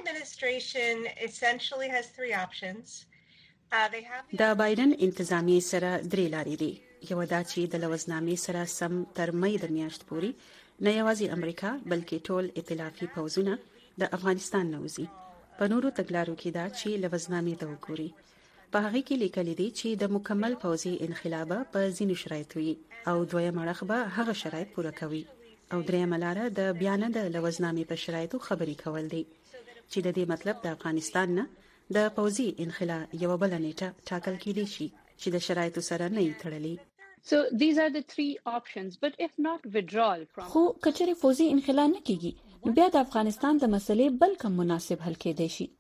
د بایدن انتظامیه سره درې لارې دي. یو دا چې د لوزنامې سره سم تر مې د میاشت پورې نه یوازې امریکا بلکې ټول ائتلافي پوځونه د افغانستان نه وځي. په نورو تګلارو کې دا چې لوزنامې ته وګوري. په هغه کې لیکل دي چې د مکمل پوځي انقلاب په ځینو شرایطو وي او دویم اړخ به هغه شرایط پوره کوي او درېیمه لاره د بیان د لوزنامې په شرایطو خبرې کول دي چې د دې مطلب د افغانستان نه د پوځي انخلا یو بل نیټه ټاکل کېدی شي چې د شرایطو سره نه یې تړلي. So these are the three options, but if not withdrawal from خو کچره فوزي انخلا نه کیږي نو بیا د افغانستان د مسلې بل کوم مناسب حل کېدی شي.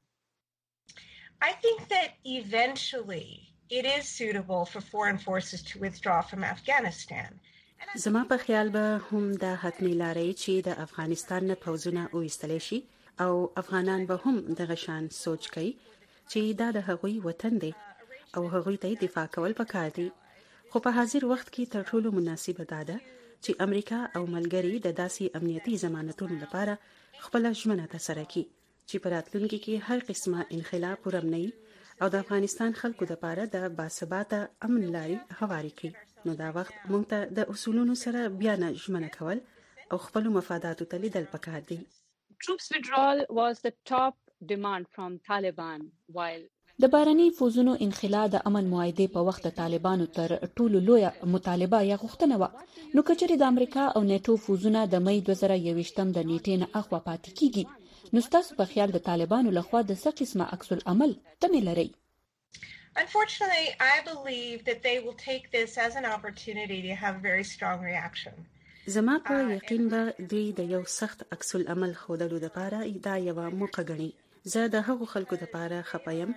I think that eventually it is suitable for foreign forces to withdraw from Afghanistan. زما په خیال به هم د حتمی لارې چې د افغانستان نه پوځونه وایستل شي او افغانان به هم دغه شان سوچ کوي چې دا د هغوی وطن دی او هغوی ته دفاع کول پکار دي. خو په حاضر وخت کې تر ټولو مناسبه ده چې امریکا او ملګری د داسې امنیتي ضمانتونو لپاره خپل ژمنه ترسره کړي چې په راتلونکي کې هر قسمه انخلا پرامنۍ او د افغانستان خلکو لپاره د باثباته امن لارې هواري کړي. نو دا وخت موږ ته د اصولونو سره بیا نه ژمنه کول او خپل مفاداتو ته لیدل پکار دي. Troops withdrawal was the top demand from Taliban while د بارني فوزونو انخلا د امن معاهده په وخت د طالبانو تر ټولو لویه مطالبه یا غوښتنه و. نو کچري د امریکا او نیټو فوزونه د مې 2021 د نیټې نه اخوا پاتې کیږي نو تاسو په خیال د طالبانو لخوا د څه قسمه عکس العمل تمه لري؟ Unfortunately, I believe that they will take this as an opportunity to have a very strong reaction. زما په یقین به دوی د یو سخت عکس العمل ښودلو لپاره دا یوه موقع ګڼي. زه د هغو خلکو لپاره خپایم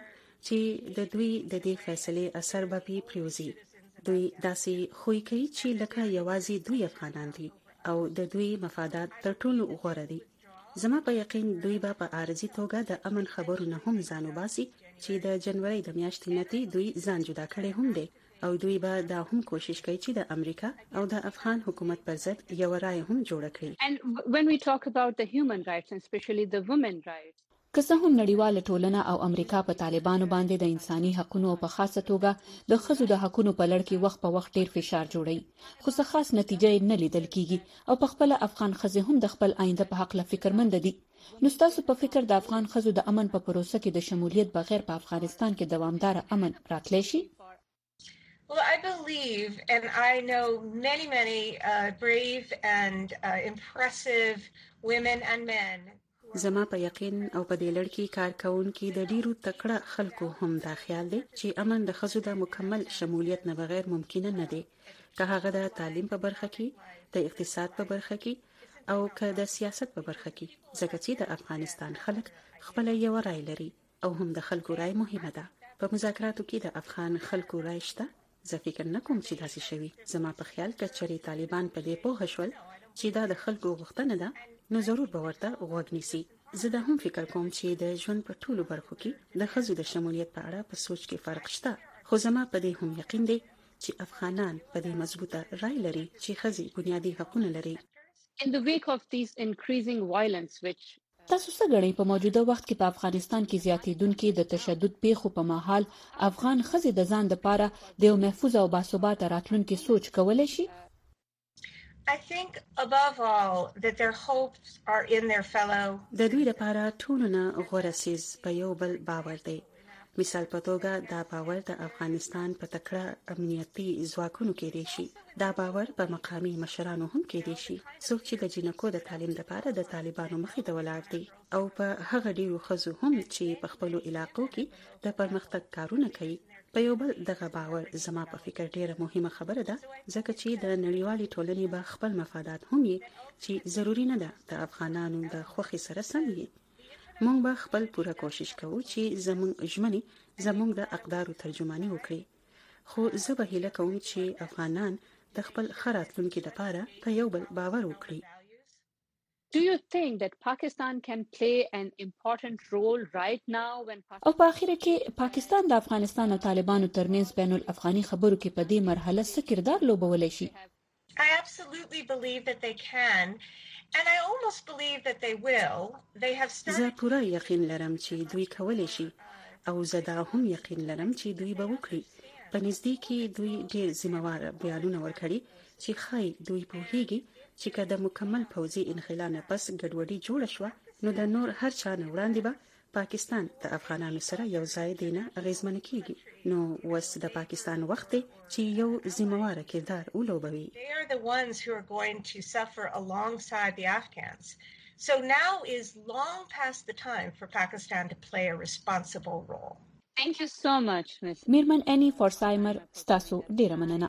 چې د دوی د دې فیصلې اثر به پریوزي. دوی داسې خوی کوي چې لکه یوازې دوی افغانان دي او د دوی مفادات تر ټولو غوره دي. زما په یقین دوی به په عارضي توګه د امن خبرونه هم ځان وباسي چې د جنوري د میاشتې نه دوی ځان جدا کړي هم دي او دوی به دا هم کوشش کوي چې د امریکا او د افغان حکومت پر ضد یو رائے هم جوړ کړي. And when we talk about the human rights and especially the women rights, که څه هم نړیواله ټولنه او امریکا په طالبانو باندې د انساني حقوقو او په خاصه توګه د ښځو د حقوقو په لړ کې وخت په وخت ډیر فشار جوړي خو څه خاص نتیجه نه لیدل کیږي او په خپل افغان ښځې هم د خپل آینده په حق له فکرمند دي. نو تاسو په فکر د افغان ښځو د امن په پروسه کې د شمولیت بغیر په افغانستان کې دوامدار امن راتلی شي؟ Well, I believe, and I know many brave and impressive women and men. زما په یقین او په دې لړ کې کارکونکي د ډیرو تکړه خلکو هم دا خیال دی چې امن د ښځو د مکمل شمولیت نه بغیر ممکن نه دی. که هغه د تعلیم په برخه کې، د اقتصاد په برخه کې او که د سیاست په برخه کې، ځکه چې د افغانستان خلک خپل یو رائے لري او هم د خلکو رائے مهمه ده. په مذاکراتو کې د افغان خلکو رائے شته. زه فکر نه کوم چې داسې شوي. زما په خیال که چېرې طالبان په دې پوه شول چې دا د خلکو غوښتنه ده نو ضرور به ورته غوږ نیسي. زه دا هم فکر کوم چې د ژوند په ټولو برخو کې د ښځو د شمولیت په اړه په سوچ کې فرق شته. خو زما په دې هم یقین دی چې افغانان په دې مضبوطه رائے لري چې ښځې بنیادي حقونه لري. In the wake of these increasing violence which تاسو څه غواړئ په موجوده وخت کې په افغانستان کې زیاتېدونکو د تشدد پیښو په مهال افغان ښځې د ځان لپاره د یو محفوظ او باثباته راتلونکي سوچ کولای شي؟ I think above all that their hopes are in their fellow. د دوی لپاره ټولو نه غوره څیز په یو بل باور دی. مثال په توګه دا باور د افغانستان په تکړه امنیتي ځواکونو کې دی شي. دا باور په مقامي مشرانو هم کې دی شي. څوک چې د جنکو د تعلیم لپاره د طالبانو مخې ته ولاړ دي او په هغه ډیرو ښځو هم چې په خپل علاقو کې د پرمختګ کارونه کوي. په یو بل دغه باور زما په فکر ډیره مهمه خبره ده ځکه چې د نړیوالې ټولنې به خپل مفادات هم یې چې ضروری نه ده د افغانانو د خوښۍ سره سم وي موږ به خپل پوره کوشش کوو چې زموږ ژمنې زموږ د اقدارو ترجماني وکړي خو زه به هیله کوم چې افغانان د خپل خراتلونکو لپاره په یو بل باور وکړي. Do you think that Pakistan can play an important role right now when او په اخر کې پاکستان د افغانستان او طالبانو ترمنځ بین الافغاني خبرو کې په دې مرحله څه کردار لوبولی شي؟ I absolutely believe that they can, and I almost believe that they will. They have started. زه پوره یقین لرم چې دوی کولی شي او زه دا هم یقین لرم چې دوی به وکړي. په نږدې کې دوی ډېر ذمہوار بیانونه ورکړي چې ښایي دوی پوهیږي چې که د مکمل پوځي انخلا نه پس ګډوډي جوړه شوه نو د نور هر چا نه وړاندې به پاکستان د افغانانو سره یو ځای دی نه اغیزمن کیږي. نو اوس د پاکستان وخت دی چې یو ذمہوار کردار ولوبوي. They are the ones who are going to suffer alongside the Afghans. So now is long past the time for Pakistan to play a responsible role. Thank you so much, Ms. میرمن اني فورسایمر ستاسو ډیره مننه.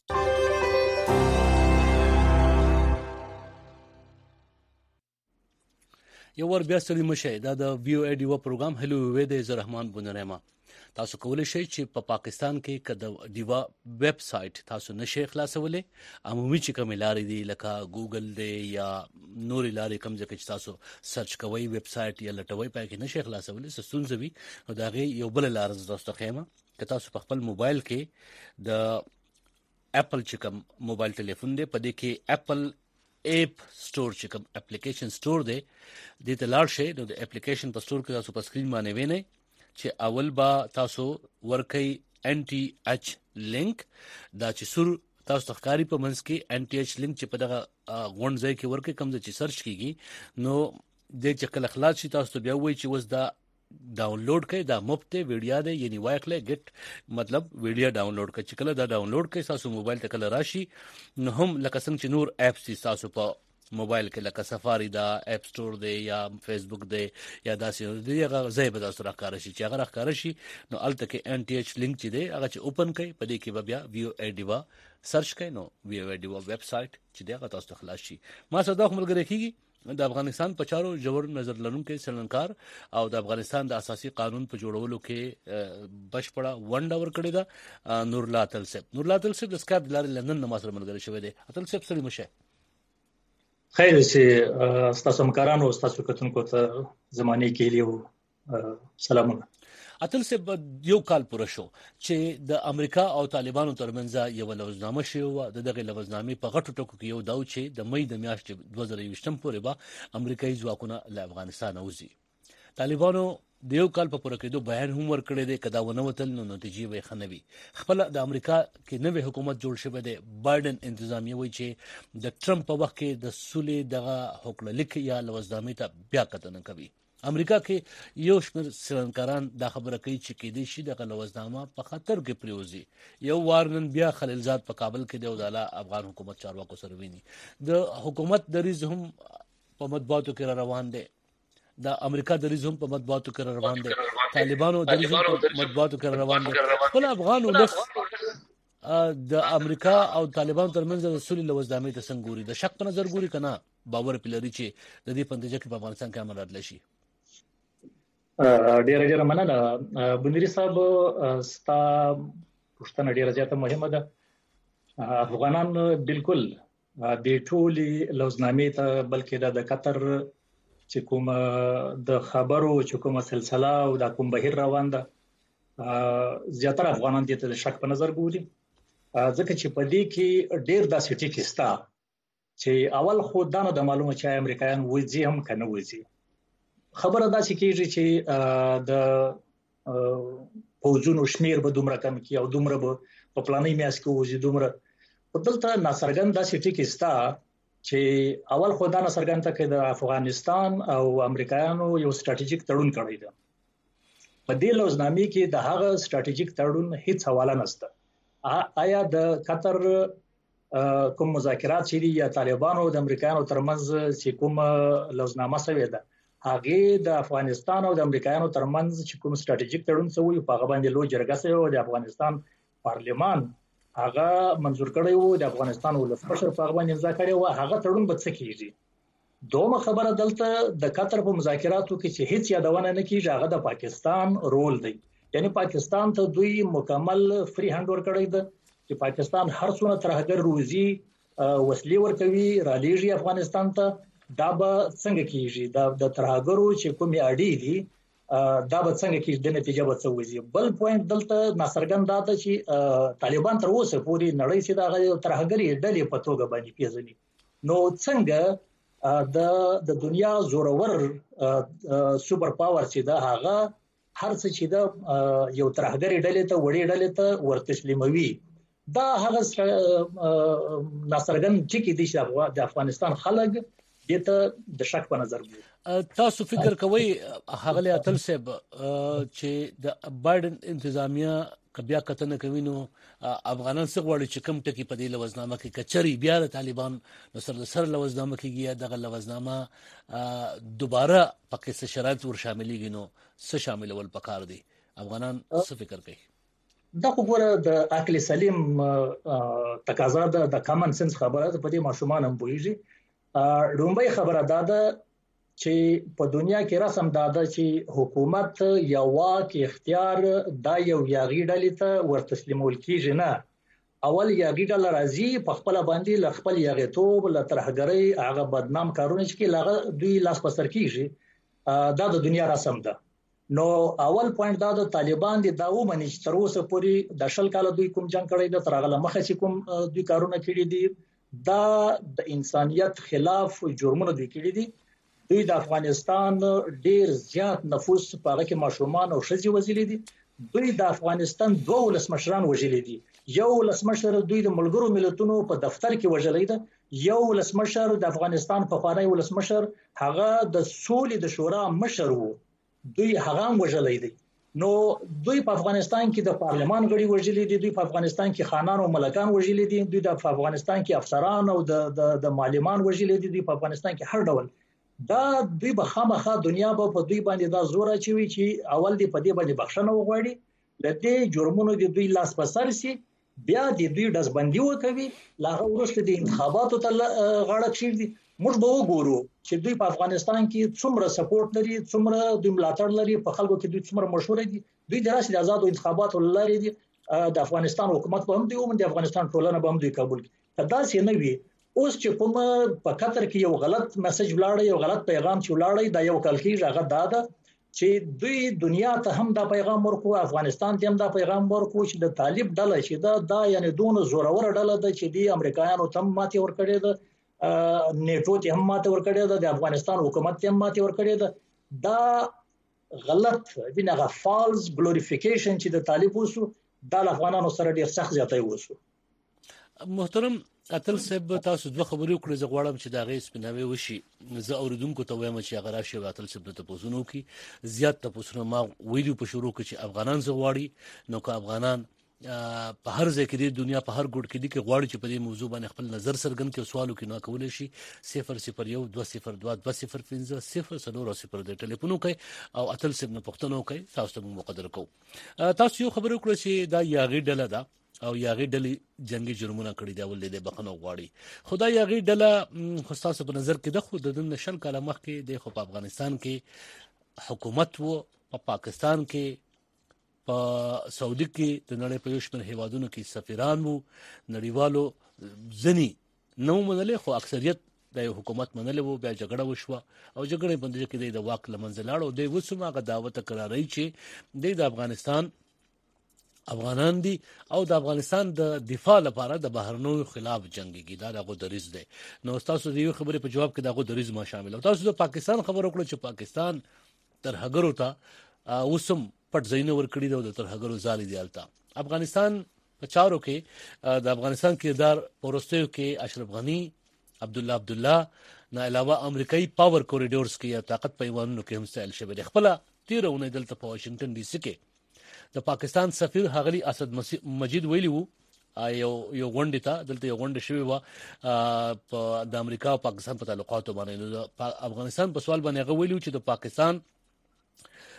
یو ور بیا ستړي مشه دا د وی او ای ډیو پروګرام هلو وې د زرحمان بنرما تاسو کولی شئ چې په پاکستان کې کده دیوا ویب سټ تاسو نشئ خلاصولې عمومي چې کوم لارې دي لکه ګوګل دی یا نور لارې کوم ځکه چې تاسو سرچ کوئ ویب سټ یا لټوي پای کې نشئ خلاصولې سستونځوي نو دا غي یو بل لار زړه خېمه که تاسو په خپل موبایل کې د اپل چې کوم موبایل ټلیفون دی په دې کې اپل اپ سٹور چې کوم اپلیکیشن سٹور دی د تلار شي د اپلیکیشن په سٹور کې تاسو په سکرین باندې وینئ چې اول با تاسو ورکي ان ټي ایچ لینک دا چې سور تاسو تخکاری په منځ کې ان ټي ایچ لینک چې په دغه غونډ ځای کې ورکي کوم چې سرچ کیږي نو د چکل اخلاص شي تاسو بیا وایي چې وس دا ډاونلوډ کړئ دا مفت ویډیو دی یعنی وایکله ګټ مطلب ویډیو ډاونلوډ کړئ چې کله دا ډاونلوډ کړئ تاسو موبایل ته کله راشي نو هم لکه څنګه چې نور اپس تاسو په موبایل کې لکه سفاری دا اپ سٹور دی یا فیسبوک دی یا داسې دی هغه ځای به تاسو راکاره شي چې هغه راکاره شي نو الته کې ان ټي ایچ لینک چې دی هغه چې اوپن کړئ په دې کې بیا ویو ای ډیوا سرچ کړئ نو ویو ای ډیوا ویب سټ چې دی هغه تاسو خلاص شي ما صدا خپل کېږي د افغانستان په چارو جوړ نظر لرونکو سلنکار او د افغانستان د اساسي قانون په جوړولو کې بشپړه ونډه ورکړې ده نورلا تلسب د سکاپ د لارې لندن نه ماسره ملګری شوی دی تلسب سړي مشه خیر چې تاسو همکارانو تاسو کتونکو ته زمانه کې لیو سلامونه اتل سه یو کال پوره شو چې د امریکا او طالبانو ترمنځ یو لوزنامه شوه د دغه لوزنامې په غټو ټکو کې یو داو چې د مې د میاشتې 2020 پورې به امریکایي ځواکونه له افغانستان اوځي طالبانو د یو کال په پوره کېدو بیان هم ورکړی دی کدا ونه وتل نو نتیجې وي خنوي خپل د امریکا کې نوې حکومت جوړ شوه دی بایدن انتظامیه وایي چې د ټرمپ په وخت کې د سولې دغه حکم لیک یا لوزنامې ته بیا کتنه کوي امریکا کې یو شمېر سلنکاران دا خبره کوي چې کې دې شي د لوزنامه په خطر کې پریوزي یو وارنن بیا خلیلزاد په کابل کې د وداله افغان حکومت چارواکو سره ویني د حکومت دریز هم په مطبوعاتو کې روان دي د امریکا دریز هم په مطبوعاتو کې روان دي طالبانو دریز هم په مطبوعاتو کې روان دي خپل افغان ولس د امریکا او طالبانو ترمنځ د سولې لوزنامې ته څنګه ګوري د شک په نظر ګوري کنه باور پلري چې د دې پندجه کې په افغانستان کې امر راتل شي ډیر مننه بندري صاحب ستا پښتنه ډیره زیاته مهمه ده افغانان بالکل د ټولي لوزنامې ته بلکې د قطر چې کوم د خبرو چې کومه سلسله او د کوم بهیر روان ده زیاتره افغانان دې ته شک په نظر ګوري ځکه چې په دې کې ډیر داسې ټکی ستا چې اول خو دانه د معلومه چې امریکایان وځي هم کنه وځي خبره دا چې کیږي چې د پوجونو شمیر به دومره کم کی او دومره په پلانې میاس کې وځي دومره په دلته ناصرګن دا چې ټکی ستا چې اول خو دا ناصرګن ته کې د افغانستان او امریکایانو یو ستراتیژیک تړون کړی دی په دې لوزنامې کې د هغه ستراتیژیک تړون هیڅ حواله نشته آیا د قطر کوم مذاکرات چې یا طالبانو د امریکایانو ترمنځ چې کوم لوزنامه شوې ده هغه د افغانستان او د امریکایانو ترمنځ چې کوم ستراتیژیک تړون شوی په هغه باندې لو جرګه شوی د افغانستان پارلمان هغه منزور کړی وو د افغانستان ولسمشر په هغه باندې امضا کړی و هغه تړون به څه کیږي دومره خبره دلته د قطر په مذاکراتو کې چې هیڅ یادونه نه کیږي هغه د پاکستان رول دی. یعنی پاکستان ته دوی مکمل فری هاند ورکړی دی چې پاکستان هر څونه ترهګر روزي وسلې ورکوي را لېږي افغانستان ته. دا به څنګه کیږي؟ د ترهګرو چې کومې اړې دي دا به څنګه کیږي؟ د نتیجه به څه وځي؟ بل پوینټ دلته ناڅرګند دا ده چې طالبان تر اوسه پورې نړۍ چې د ترهګري ډلې په توګه باندې پیژني. نو څنګه د دنیا زورور سوپر پاور چې دا هغه هر څه چې دا یو ترهګری ډلې ته وړي ډلې ته ورتسلیموي، دا هغه ناڅرګند ټکی دی چې د افغانستان خلک دته د شک په نظر ګوري. تاسو فکر کوئ هغه له اتل صاحب چې د بایدن انتظامیه کبیا کتنه کوي نو افغانان څنګه وړي چې کوم ټکی په دې لوزنامه کې کچري بیا د طالبان سر لوزنامه کېږي دغه لوزنامه دوباره پکې څه شرایط ور شاملېږي نو څه شامل ول پکار دي افغانان څه فکر کوي؟ دا وګوره د عقل سلیم تقاضا ده، د کامن سنس خبره ده، په دې ماشومان هم پوهیږي. لومبۍ خبره ده چې په دنیا کې رسم ده چې حکومت یا واک اختیار دا یو یاغي ډلې ته ورتسلیمول کیږي نه. اول یاغي ډله راځي په خپل باندې ل خپل یاغیتوب ل ترهګرۍ هغه بدنام کارونه چې لغه دوی لاس پسر کیږي. دا د دنیا رسم ده. نو اول پوینټ دا د طالبان دي دا ومني چې تر اوسه پورې د شل کال دوی کوم جنگ کړی د ترغله مخه چې کوم دوی کارونه کړی دي دا د انسانيت خلاف جرمونه دوی کړی دي. دوی د افغانستان ډیر زیات نفوس په هغه کې ماشومان او ښځې وژلي دي. دوی د افغانستان 12 مشران وژلي دي. یو لسمشر دوی د ملګرو ملتونو په دفتر کې وژلي ده. یو لسمشر د افغانستان په خوانی ولسمشر هغه د سولې د شورا مشر وو، دوی هغه هم وژلي دي. نو دوی په افغانستان کې د پارلمان غړي وژلي دي، دوی په افغانستان کې خانان او ملکان وژلي دي، دوی په افغانستان کې افسران او د معلمان وژلي دي، دوی په افغانستان کې هر ډول. دا دوی به خامخا دنیا به په دوی باندې دا زور اچوي چې اول دی په دې باندې بخښنه وغواړي، لته جرمونو دي دوی لاس په سر سي، بیا دې دوی دزبندي وکوي، لاغه ورسته د انتخاباتو ته غاړه کړي. موږ به وګورو چې دوی په افغانستان کې څومره سپورټ لري، څومره دوی ملاتړ لري، په خلکو کې دوی څومره مشهور دي. دوی دراسي د آزادو انتخاباتو لري دي، د افغانستان حکومت به هم دی او د افغانستان ټولنه به هم دوی قبول کړي. دا څه نه وي. اوس چې کوم په قطر کې یو غلط میسج ولاړی، یو غلط پیغام چې ولاړی، دا یو کال کې هغه دا چې دوی دنیا ته هم دا پیغام ورکو، افغانستان ته هم دا پیغام ورکو چې د طالب ډله چې دا یعنی دونه زورور ډله ده چې دی امریکایانو ته ماتې ورکړي ده، نیټو ته هم ماته ورکړی ده، د افغانستان حکومت ته هم ماته ورکړی ده. دا غلط دغه فالس ګلوریفیکیشن چې د طالب وسو د افغانانو سره ډیر سخت زیاتای وسو. محترم اتل صاحب تاسو دوه خبرې وکړې، زه غواړم چې دا غي سپیناوي وشي. زه اوریدونکو ته وایم چې هغه راشي اتل صاحب ته پوښتنه وکړي. زیات تاسو ما ویډیو په شروع کې چې افغانان زغواړي نو که افغانان په هر ځای کې د دنیا په هر ګوټ کې دي کې غواړي چې په دې موضوع باندې خپل نظر څرګند کړي او سوالو کې نو کولای شي 001202200 د ټلیفون کوي او اتل صاحب نه پوښتنه کوي. تاسو ته مقدر کوم. تاسو یو خبرو کړی چې دا یاغي ډله ده او یاغي ډلې جنگي جرمونه کړی دی ولې د بخنو غواړي. خدای یاغي ډله خو تاسو په نظر کې د خو د نشل کاله مخ کې د خو په افغانستان کې حکومت وو، په پاکستان کې، په سعودي کې د نړۍ په یوشمن هیوادونو کې سفیران وو، نړیوالو ځنی نو منلې خو اکثریت د حکومت منلې وو. بیا جګړه وشوه او جګړې باندې کې د واک لمنځه لاړو. د وسماغه دعوت قرارای چې د افغانستان افغانان دي او د افغانستان د دفاع لپاره د بهرنیو خلاف جنگيږي. دا دغه دریز دی. نو تاسو د یو خبرې په جواب کې دغه دریز ما شامل او تاسو د پاکستان خبرو کړو چې پاکستان ترهګرو ته وسم پټ زینو ور کړی دی او د ترهګرو زالي دی الته. افغانستان په چارو کې د افغانستان کردار پروستیو کې اشرف غنی، عبد الله نه علاوه امریکایي پاور کوریډورز کې طاقت پیوانونو کې هم سائل شوی. خپل تیرونه دلته په واشنگټن ډي سي کې د پاکستان سفیر هغلی اسد مجید ویلی وو یو غونډه ته دلته یو غونډه شوی و په د امریکا او پاکستان په تعلقاتو باندې. افغانستان په سوال باندې غوښیلو چې د پاکستان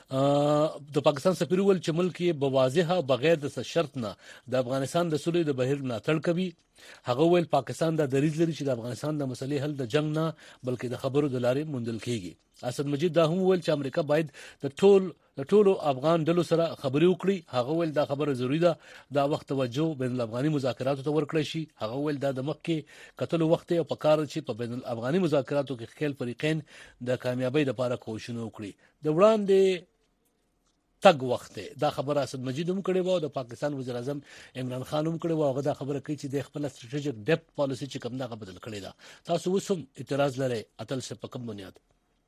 د پاکستان سفیر ول چې ملک یې بواضحه بغیر د شرط نه د افغانستان د سولې د بهیر ملاتړ کوي. هغه ویل پاکستان د دریځ لري چې د افغانستان د مسلې حل د جنگ نه بلکې د خبرو د لارې موندل کیږي. اسد مجید دا هم ویل چې امریکا باید د ټولو افغان ډلو سره خبرې وکړي. هغه ویل دا خبره ضروری ده دا وخت توجه بین الافغاني مذاکراتو ته ورکړی شي. هغه ویل دا د مخکې کتلو وخت او په کار چې په بین الافغاني مذاکراتو کې خپل فریقین د کامیابی لپاره کوښښونه وکړي. د وړاندې تګ وخت دا خبره اسد مجید هم کړې و، د پاکستان وزیر اعظم عمران خان هم کړې و. هغه دا خبره کوي چې د خپل استراتیژیک ډیپت پالیسی چې کوم دا بدل کړی دا. تاسو اوس هم اعتراض لرئ اتل څه په کوم بنیاد؟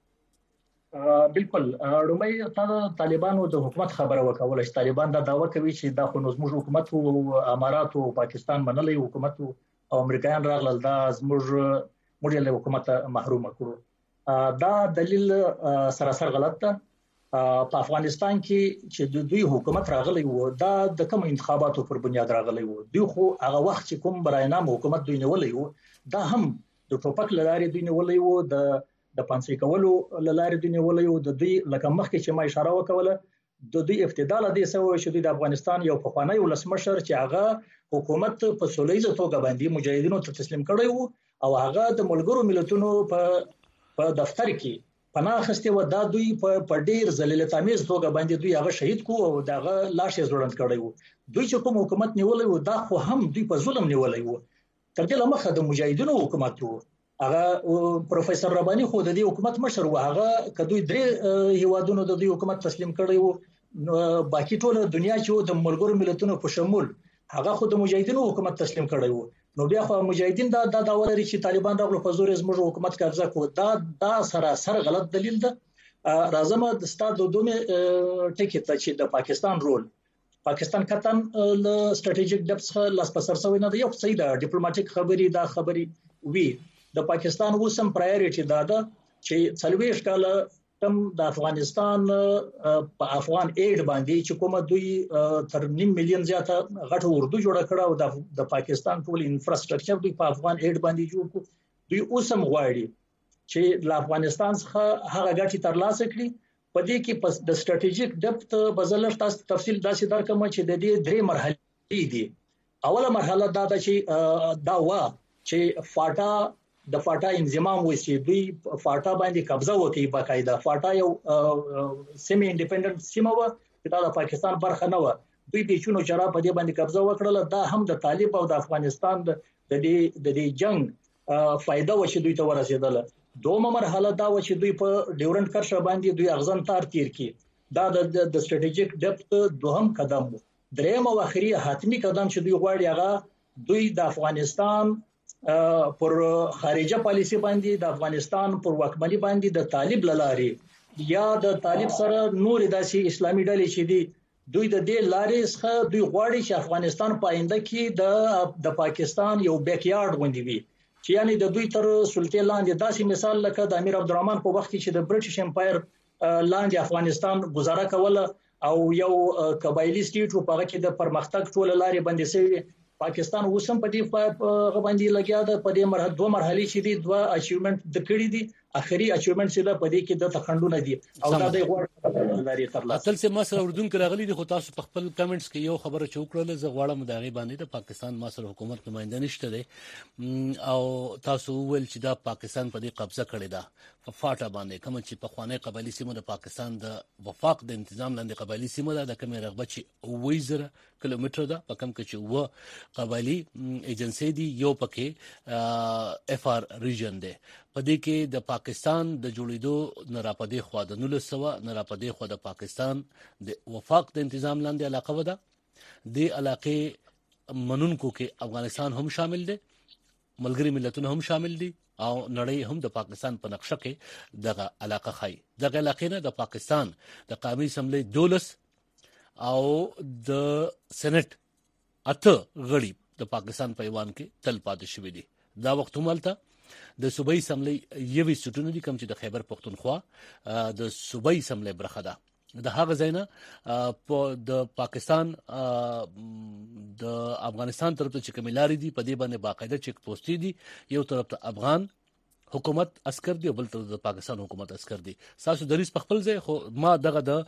بالکل لومړی طالبانو د حکومت خبره وکوله چې طالبان دا دعوه کوي چې دا خو زموږ حکومت او امارات او پاکستان منلي حکومت او امریکایان راغلل دا زموږ له حکومت محروم کړو. دا دلیل سراسر غلط ده. په افغانستان کې چې دوی حکومت راغلی وو دا د کوم انتخاباتو پر بنیاد راغلی وو. دوی خو هغه وخت چې کوم براینام حکومت دوی نیولې وو دا هم د ټوپک لارې دوی نیولې وو، د پانسي کولو لارې دوی نیولې وو. د دوی لکه مخکې چې ما اشاره وکوله د دوی ابتدا له دې سوي چې دوی د افغانستان یو پخوانی ولسمشر چې هغه حکومت په سولېزه توګه باندې مجاهدینو ته تسلیم کړی وو او هغه د ملګرو ملتونو په دفتر کې پناه اخیستې و. دا دوی په ډیر ذلیل تامیز توګه باندې دوی هغه شهید کو او دغه لاش یې زوړند کړی وو. دوی چې کوم حکومت نیولې وو دا خو هم دوی په ظلم نیولې وو. تر دې مخه د مجاهدینو حکومت وو. هغه پروفیسور رباني خو د دې حکومت مشر وو. هغه کدوې درې هیوادونو د دې حکومت تسلیم کړی وو. باقي ټول دنیا چې د ملګرو ملتونو په شمول هغه خو د مجاهدینو حکومت تسلیم کړی وو. نو بیا خو مجاهدین دا دعوه لري چې طالبان راغلو په زور زموږ حکومت قبضه کو. دا سراسر غلط دلیل ده. راځم د ستاسو دومره ټکی ته چې د پاکستان رول پاکستان کتن ل استراتیژیک ډپس لاس په سر سوي نه دی. یو څه د ډیپلوماټیک خبري وی د پاکستان وسم پرایورټي دا ده چې 40 کال تم د افغانستان په افغان ایډ باندې چې کومه دوی تر 9 ملیون زیاته غټه اردو جوړه کړه او د پاکستان ټول انفراستراکچر دوی په افغان ایډ باندې جوړ کړ. دوی اوسم غواړي چې له افغانستان څخه هغه ګټه ترلاسه کړي. په دې کې د استراتیژیک ډپت بزلر تاسو تفصیل داسې درکمه چې د دې درې مرحلې دي. اوله مرحله دا ده چې دا وا چې د فاټا انضمام وشي. دوی فاټا باندې قبضه وکړي. باقاعده فاټا یو سیمي انډیپندنت سیمه و چې دا د پاکستان برخه نه و. دوی د چونو چرا په دې باندې قبضه وکړه. دا هم د طالب او د افغانستان د دې جنگ فائدہ و چې دوی ته ورسېدله. دومره مرحله دا و چې دوی په ډیورنت کرښه باندې دوی اغزن تار تیر کی. دا د استراتیژیک ډپت دوهم قدم و. دریم او اخري حتمی قدم چې دوی غواړي هغه دوی د افغانستان پر خارجه پالیسی باندې د افغانستان پر واکمنۍ باندې د طالب لاري یا د طالب سره نور داسې اسلامي ډلې چې دي دوی د دې لارې څخه دوی غواړي چې افغانستان په آینده کې د پاکستان یو بیک یارډ غوندي وي چې یعنی د دوی تر سلطې لاندې داسې مثال لکه د امیر عبدالرحمن په وخت کې چې د برټش امپایر لاندې افغانستان گزاره کوله او یو قبایلی سټیټ په هغه کې د پرمختګ ټول لارې بندې شوی. پاکستان اوسم په دې باندې لګیا ده. په دې دوه مرحلې چې دي دوه اچیومنت د کړي دي. اخري اچیومنت چې ده په دې کې د تخندونه دي او دا د غوړ لري ترلاسه. اصل سه مسله اردن کې راغلي دي. خو تاسو په خپل کمنټس کې یو خبره چوکړل زه غواړم د هغه باندې د پاکستان مسله حکومت نمائنده نشته دي او تاسو ول چې دا پاکستان په دې قبضه کړی ده په فاټا باندې کوم چې په خوانې قبایلی سیمو د پاکستان د وفاق د تنظیم لاندې قبایلی سیمو ده د کومه رغبت چې 2000 کیلومتر ده په کم کې چې و قبایلی ایجنسی دي. یو پکې اف ار ریجن ده. په دې کې د پاکستان د جوړېدو نه راپدې خو د 1900 نه راپدې خو د پاکستان د وفاق د تنظیم لاندې علاقه وده. د علاقې منونکو کې افغانستان هم شامل دي، ملګری ملتونه هم شامل دي او نړۍ هم د پاکستان په نقشه کې دغه علاقه خای. دغه علاقې نه د پاکستان د قومي اسمبلی 12 او د سېنات 8 غړي د پاکستان په ایوان کې تل پاتې شوی دي. دا وخت هملته د صوبایي اسمبلی یوې سټونه دي کوم چې د خیبر پختونخوا د صوبایي اسمبلی برخه ده. د هغه ځاینا د پاکستان د افغانستان طرف ته چې کوملاري دي په دې باندې باقاعده چیک پوسټي دي. یو طرف ته افغان حکومت عسكر دی او بل طرف د پاکستان حکومت عسكر دی تاسو دریس په خپل ځای خو ما دغه د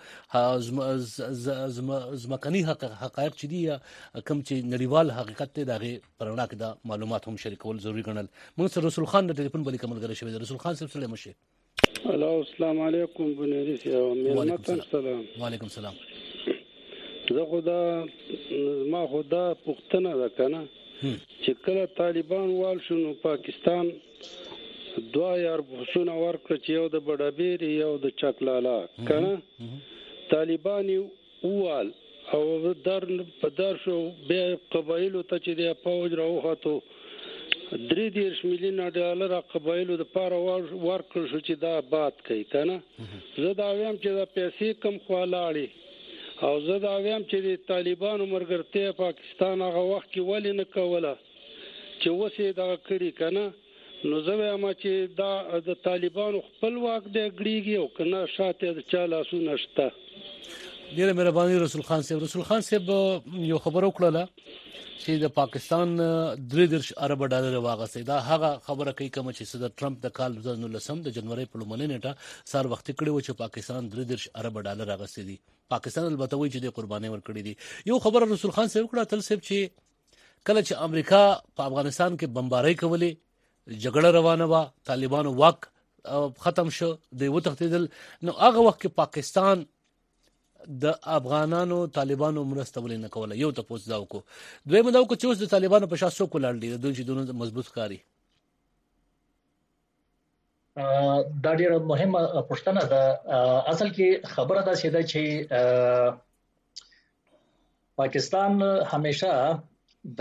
زمکني حقایق چې دي کم چې نړیوال حقیقت ته دغه پرونه کې د معلومات هم شریکول ضروری ګڼل موږ سره رسول خان د ټلیفون باندې کومل غره شوی رسول خان صاحب سلام شه الو السلام علیکم بنيرس یا ملمتن سلام وعلیکم السلام زه خدا پښتنه ده کنه چې کله طالبان وال شنو پاکستان دوا یار بوسونه ورکړ چې یو د بډابیر یو د چکلالا کنه طالبان وال او در شو به قبایلو ته چې د فوج راوخاتو $3 مليون قبایلو د پاره ورکړ شو چې دا بات کوي کنه زه دا وایم چې دا پیسې کم خوالاړي او زه دا وایم چې د طالبانو مرګرته پاکستان هغه وخت کې ولې نه کوله چې وسه دا کړی کنه نو زه وایم چې دا د طالبانو خپل واک دی ګړيږي او کنه شاته د چا لاسو نشته ډیره مهرباني رسول خان صاحب یو خبر وکړه چې د پاکستان $3 ارب واغسته دا هغه خبره کوي کوم چې صدر ټرمپ د کال 2019 د جنوري په لومړنۍ نیټه سار وخت کړي و چې پاکستان $3 ارب راغسته دي پاکستان البته وایي چې د قرباني ور کړی دي یو خبر رسول خان صاحب وکړه تل صاحب چې کله چې امریکا په افغانستان کې بمبارۍ کولې جګړه روانه وا طالبانو واک ختم شو د وتښتیدل نو هغه وخت کې پاکستان د افغانانو طالبانو مرسته ولې نه کوله یو ته پوښتنه دا وکړو دوی مداو چې اوس د طالبانو په شاسو کولړ دي دوی چې دونه مضبوط کاری دا ډیره مهمه پوښتنه ده اصل کې خبره ده چې پاکستان همیشه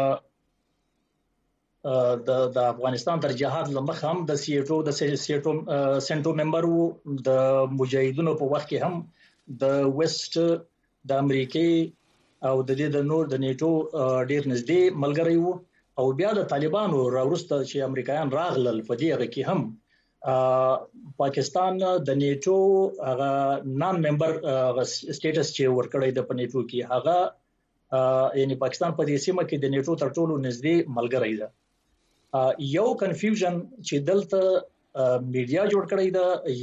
د افغانستان تر جهاد لمخ هم د سینټو ممبر وو د مجاهدینو په وخت کې هم د ویسټ د امریکای او د دې د نور د نیټو ډیر نږدې ملګری وو او بیا د طالبانو راورسته چې امریکایان راغلل په دې کې هم پاکستان د نیټو هغه نان ممبر سټیټس چې ورکړی د پنیټو کې هغه یعنی پاکستان په دې سیمه کې د نیټو تر ټولو نږدې ملګری ده یو کنفیوژن چې دلته میډیا جوړ کړی دا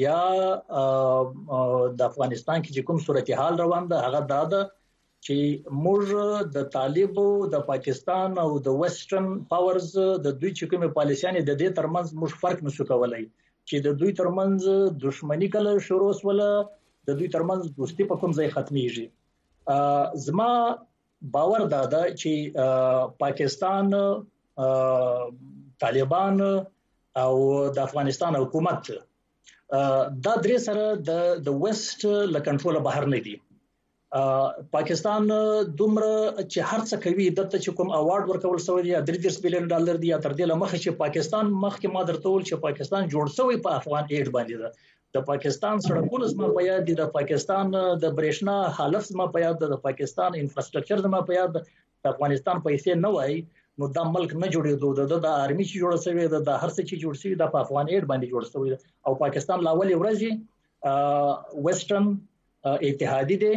یا د افغانستان کې کوم صورتحال روان ده هغه دا ده چې موږ د طالبو د پاکستان او د ویسټرن پاورز د دوی چې کومه پالیسیانې د دې ترمنځ موږ فرق نشو کولای چې د دوی ترمنځ دښمنی کله شروع وسوله د دوی ترمنځ دوستي په کوم ځای ختميږي زما باور دا ده چې پاکستان طالبان او د افغانستان حکومت دا درې سره د ویسټ له کنټرول بهر نه دي پاکستان دومره چې هر څه کوي دته چې کوم اوارډ ورکول شوی دی $3 بلین دی تر دې لمخه چې پاکستان مخکې ما درته ول چې پاکستان جوړ شوی په افغان ایډ باندې ده د پاکستان سړکونه زما په یاد دي د پاکستان د برېښنا حالت زما په یاد ده د پاکستان انفراستراکچر زما په یاد ده د افغانستان پیسې نه وای نو دا ملک نه جوړېدو د آرمي چې جوړ شوی د هر څه چې جوړ شوی د افغان ایډ باندې جوړ شوی او پاکستان لاول ورځي ویسټرن اتحادی دی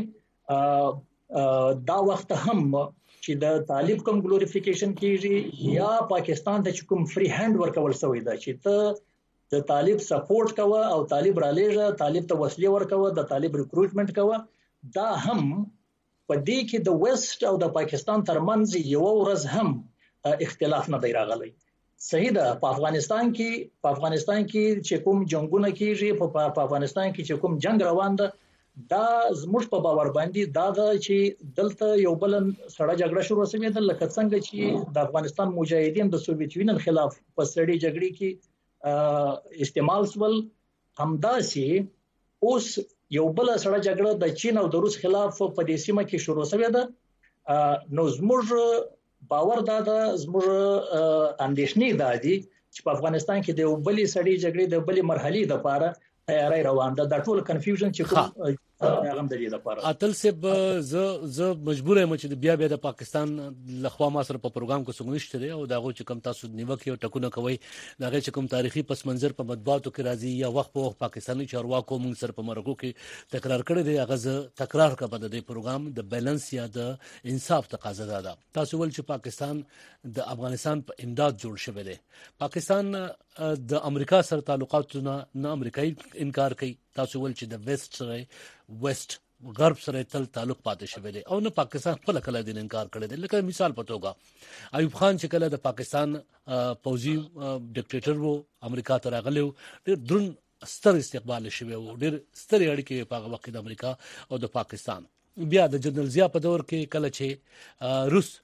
دا وخت هم چې د طالب کوم ګلوریفیکیشن کیږي یا پاکستان ته کوم فری هاند ورکول شوی دا چې ته د طالب سپورټ کوه او طالب را لېږه طالب ته وسلې ورکوه د طالب ریکروټمنټ کوه دا هم په دې کې د ویسټ او د پاکستان ترمنځ یو ورځ هم اختلاف نه دی راغلی صحیح ده په افغانستان کې چې کوم جنگونه کیږي په افغانستان کې چې کوم جنگ روان ده دا زموږ په باور باندې دا ده چې دلته یو بل سړه جګړه شروع شوې ده لکه څنګه چې د افغانستان مجاهدین د سوویت یونین خلاف په سړې جګړې کې استعمال سول همداسې اوس یو بل سړه جګړه د چین او د روس خلاف په دې سیمه کې شروع شوې ده نو زموږ باور دا ده زموږ اندېښنې دا دي چې په افغانستان کې د یو بلې سړې جګړې د بلې مرحلې لپاره تیاری روان ده د ټول کنفیوژن چې کوم هغه د دې لپاره اتل سب ز مجبور یم چې بیا د پاکستان لخوا ما سره په پروګرام کې څنګه دی او داغه چې کوم تاسو نیوکه او ټکونه کوي داغه چې کوم تاریخي پس منظر په مطبوعاتو کې راځي یا وخت په وخت پاکستاني چارواکو موږ سره په مرکو کې تکرار کړی دی هغه تکرار کا په دې پروګرام د بیلانس یا د انصاف تقاضا ده تاسو ول چې پاکستان د افغانستان په امداد جوړ شوی دی پاکستان د امریکا سره تعلقاتونه نه امریکایي انکار کوي تاسو ول چې د ویسټ غرب سره تل تعلق پاتې شوی دی او نه پاکستان خپل کله د انکار کړی دی لکه مثال په توګه ایوب خان چې کله د پاکستان پوځي ډیکټیټر وو امریکا ته راغلی ډېر درن ستر استقبال شوی وو ډېر ستر اړیکې په هغه وخت د امریکا او د پاکستان بیا د جنرال ضیاء په دور کې کله چې روس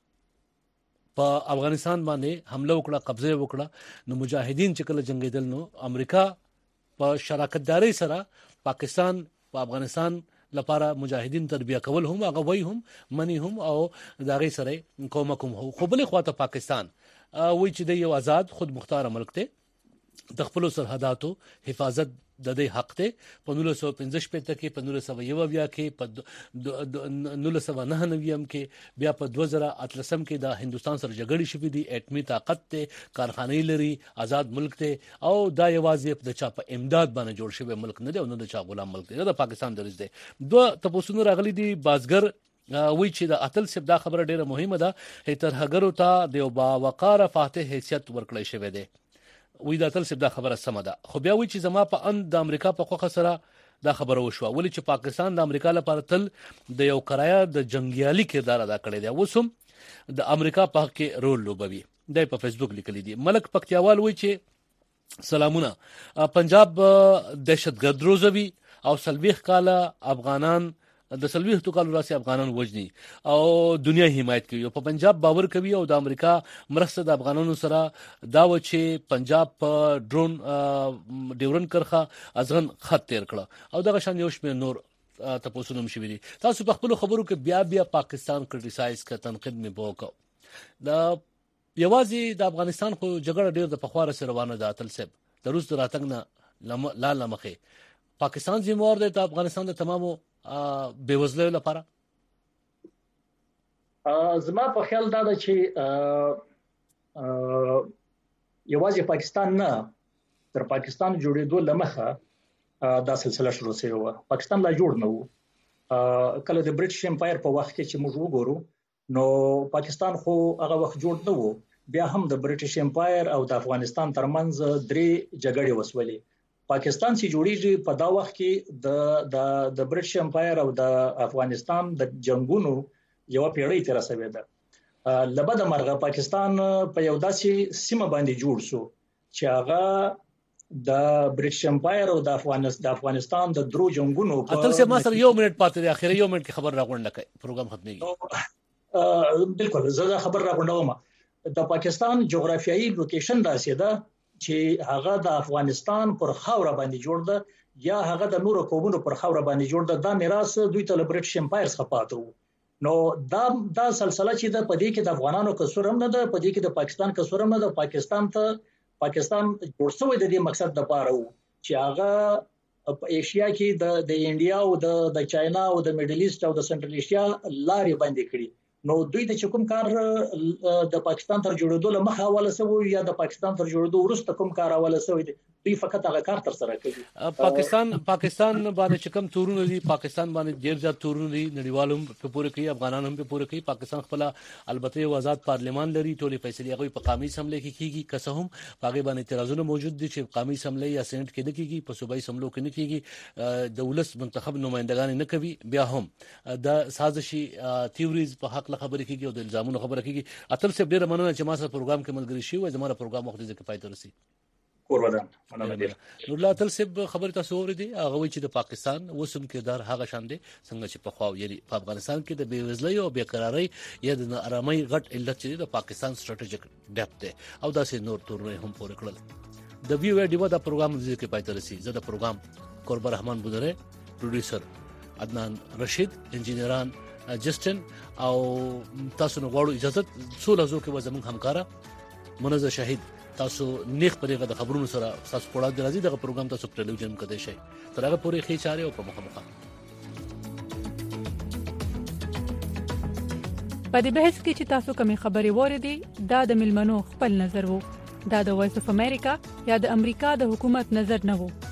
په افغانستان باندې حمله وکړه قبضه وکړه نو مجاهدین چې کله جنگیدل نو امریکا په شراکتداري سره پاکستان په افغانستان لپاره مجاهدین تربیه کول هم هغه وای هم منی هم او داغه سره کومک هم خو بل خواته پاکستان وای چې د یو آزاد خود مختار ملک ته د خپل سرحداتو حفاظت د دې حق ته په 1915 کې په 1920 کې په 1999 کې بیا په 2013 کې د هندستان سره جګړې شوې دي اټمی طاقت ته کارخانې لري آزاد ملک ته او دا یوازې د چا په امداد باندې جوړ شوی ملک نه دی او نه د چا غلام ملک دی د پاکستان درز دی دوه تاسو راغلي دي بازګر وی چې د اتل سب دا خبره ډیره مهمه ده هتر هغرو ته د با وقار فاتح حیثیت ورکړی شوی دی وی دا تل سب دا خبره سم ده خو بیا وی چې زما په ان د امریکا په خوخه سره دا خبره وشو ولی چې پاکستان د امریکا لپاره تل د یو کرایه د جنگیالي کردار ادا کړی دی وسم د امریکا په حق کې رول لوبوي د په فیسبوک لیکلی دی ملک پکتیاوال وی چې سلامونه پنجاب دهشتګرد روزوي او سلويخ کاله افغانان د سلويخ تو کالو راسي افغانان وجني او دنیا حمایت کوي په پنجاب باور کوي او د امریکا مرسته د افغانانو سره دا و چې پنجاب په ډرون ډیورن کرخه ازغن خط تیر کړه او دغه شان یو شمیر نور تاسو نوم شوی دي تاسو په خپل خبرو کې بیا پاکستان کریټیسایز کا تنقید می وکاو دا یوازې د افغانستان خو جګړه ډیر د پخواره سره روانه ده تل سب د روس دراتنګ نه لا لمخه پاکستان ذمہوار دی د افغانستان د تمامو بېوزلو لپاره زما په خیال دا ده چې یوازې پاکستان نه تر پاکستان جوړېدو لمخه دا سلسله شروع شوې و پاکستان لا جوړ نه و کله د برټش امپایر په وخت کې چې موږ وګورو نو پاکستان خو هغه وخت جوړ نه و بیا هم د برټش امپایر او د افغانستان ترمنځ درې جګړې وسولې پاکستان چې جوړیږي په دا وخت کې د برټش امپایر او د افغانستان د جنگونو یو پیړۍ تیر شوې ده لبد مرغه پاکستان په یو داسې سیمه باندې جوړ شو چې هغه د برټش امپایر او د افغانستان د درو جنگونو په اتل سه ما سره یو منټ پاتې دی اخیری یو منټ کې خبر راغونډه کوي پروګرام ختمېږي بالکل زه خبر راغونډوم د پاکستان جغرافیایي لوکیشن داسې ده چې هغه د افغانستان پر خاور باندې جوړ ده یا هغه د نورو قومونو پر خاور باندې جوړ ده دا میراث دوی ته برټش امپایر څخه پاتو نو دا سلسله چې د پدې کې د افغانانو قصور هم نه ده پدې کې د پاکستان قصور هم نه ده پاکستان جوړ شوی د دې مقصد لپاره و چې هغه په ایشیا کې د انډیا او د چاینا او د میډل ایست او د سنټرل ایشیا لارې باندې کړي نو دوی د کوم کار د پاکستان تر جوړېدو له مخه حواله شوی یا د پاکستان تر جوړېدو وروسته کوم کار حواله شوی دی دوی فقط هغه کار تر سره کوي پاکستان باندې کوم تورونه دي پاکستان باندې ډیر زیات تورونه دي نړیوالو په پوره کوي افغانانو هم په پوره کوي پاکستان خپل البته یو آزاد پارلمان لري ټولې فیصلې هغه په قومي اسمبلی کې کیږي که څه هم هغه باندې اعتراضونه موجود دي چې قومي اسمبلی یا سېنات کې نه کیږي په صوبایي اسمبلو کې نه کیږي د ولس منتخب نمائندگان نه کوي بیا هم د سازشي تیوریز په حق خبرې کیږي او د الزامونو خبره کیږي اتل سه ډیر مننه چې ما سره پروګرام کې ملګری شي او زموږ پروګرام وخت ځکه پای ته رسي قربان مننه نور الله تل سه خبره تاسو اوریدي هغه وی چې د پاکستان وسم کردار هغه شان دي څنګه چې په خواو یری په افغانستان کې د بیوزلۍ او بیقراری یا د نارامۍ غټ علت چې د پاکستان سټریټیجیک ډیپت دی او داسې نور تورونه هم پوره کړل د ویو ډیو دا پروګرام ځکه پای ته رسي زه د پروګرام قربان رحمان بودره پروډوسر عدنان رشید انجینران جسټن او تاسو نو غواړو اجازه څو لحظو کې وزمون همکارا منزه شهید تاسو نیخ پرېغه د خبرونو سره تاسو پوره درازي دغه پروګرام تاسو په ټلویزیون کې دی شي تر هغه پورې خې چاره او په مخه په دې بحث کې چې تاسو کومې خبرې وریدي دا د ملمنو خپل نظر وو. دا د وایس اف امریکا یا د امریکا د حکومت نظر نه وو.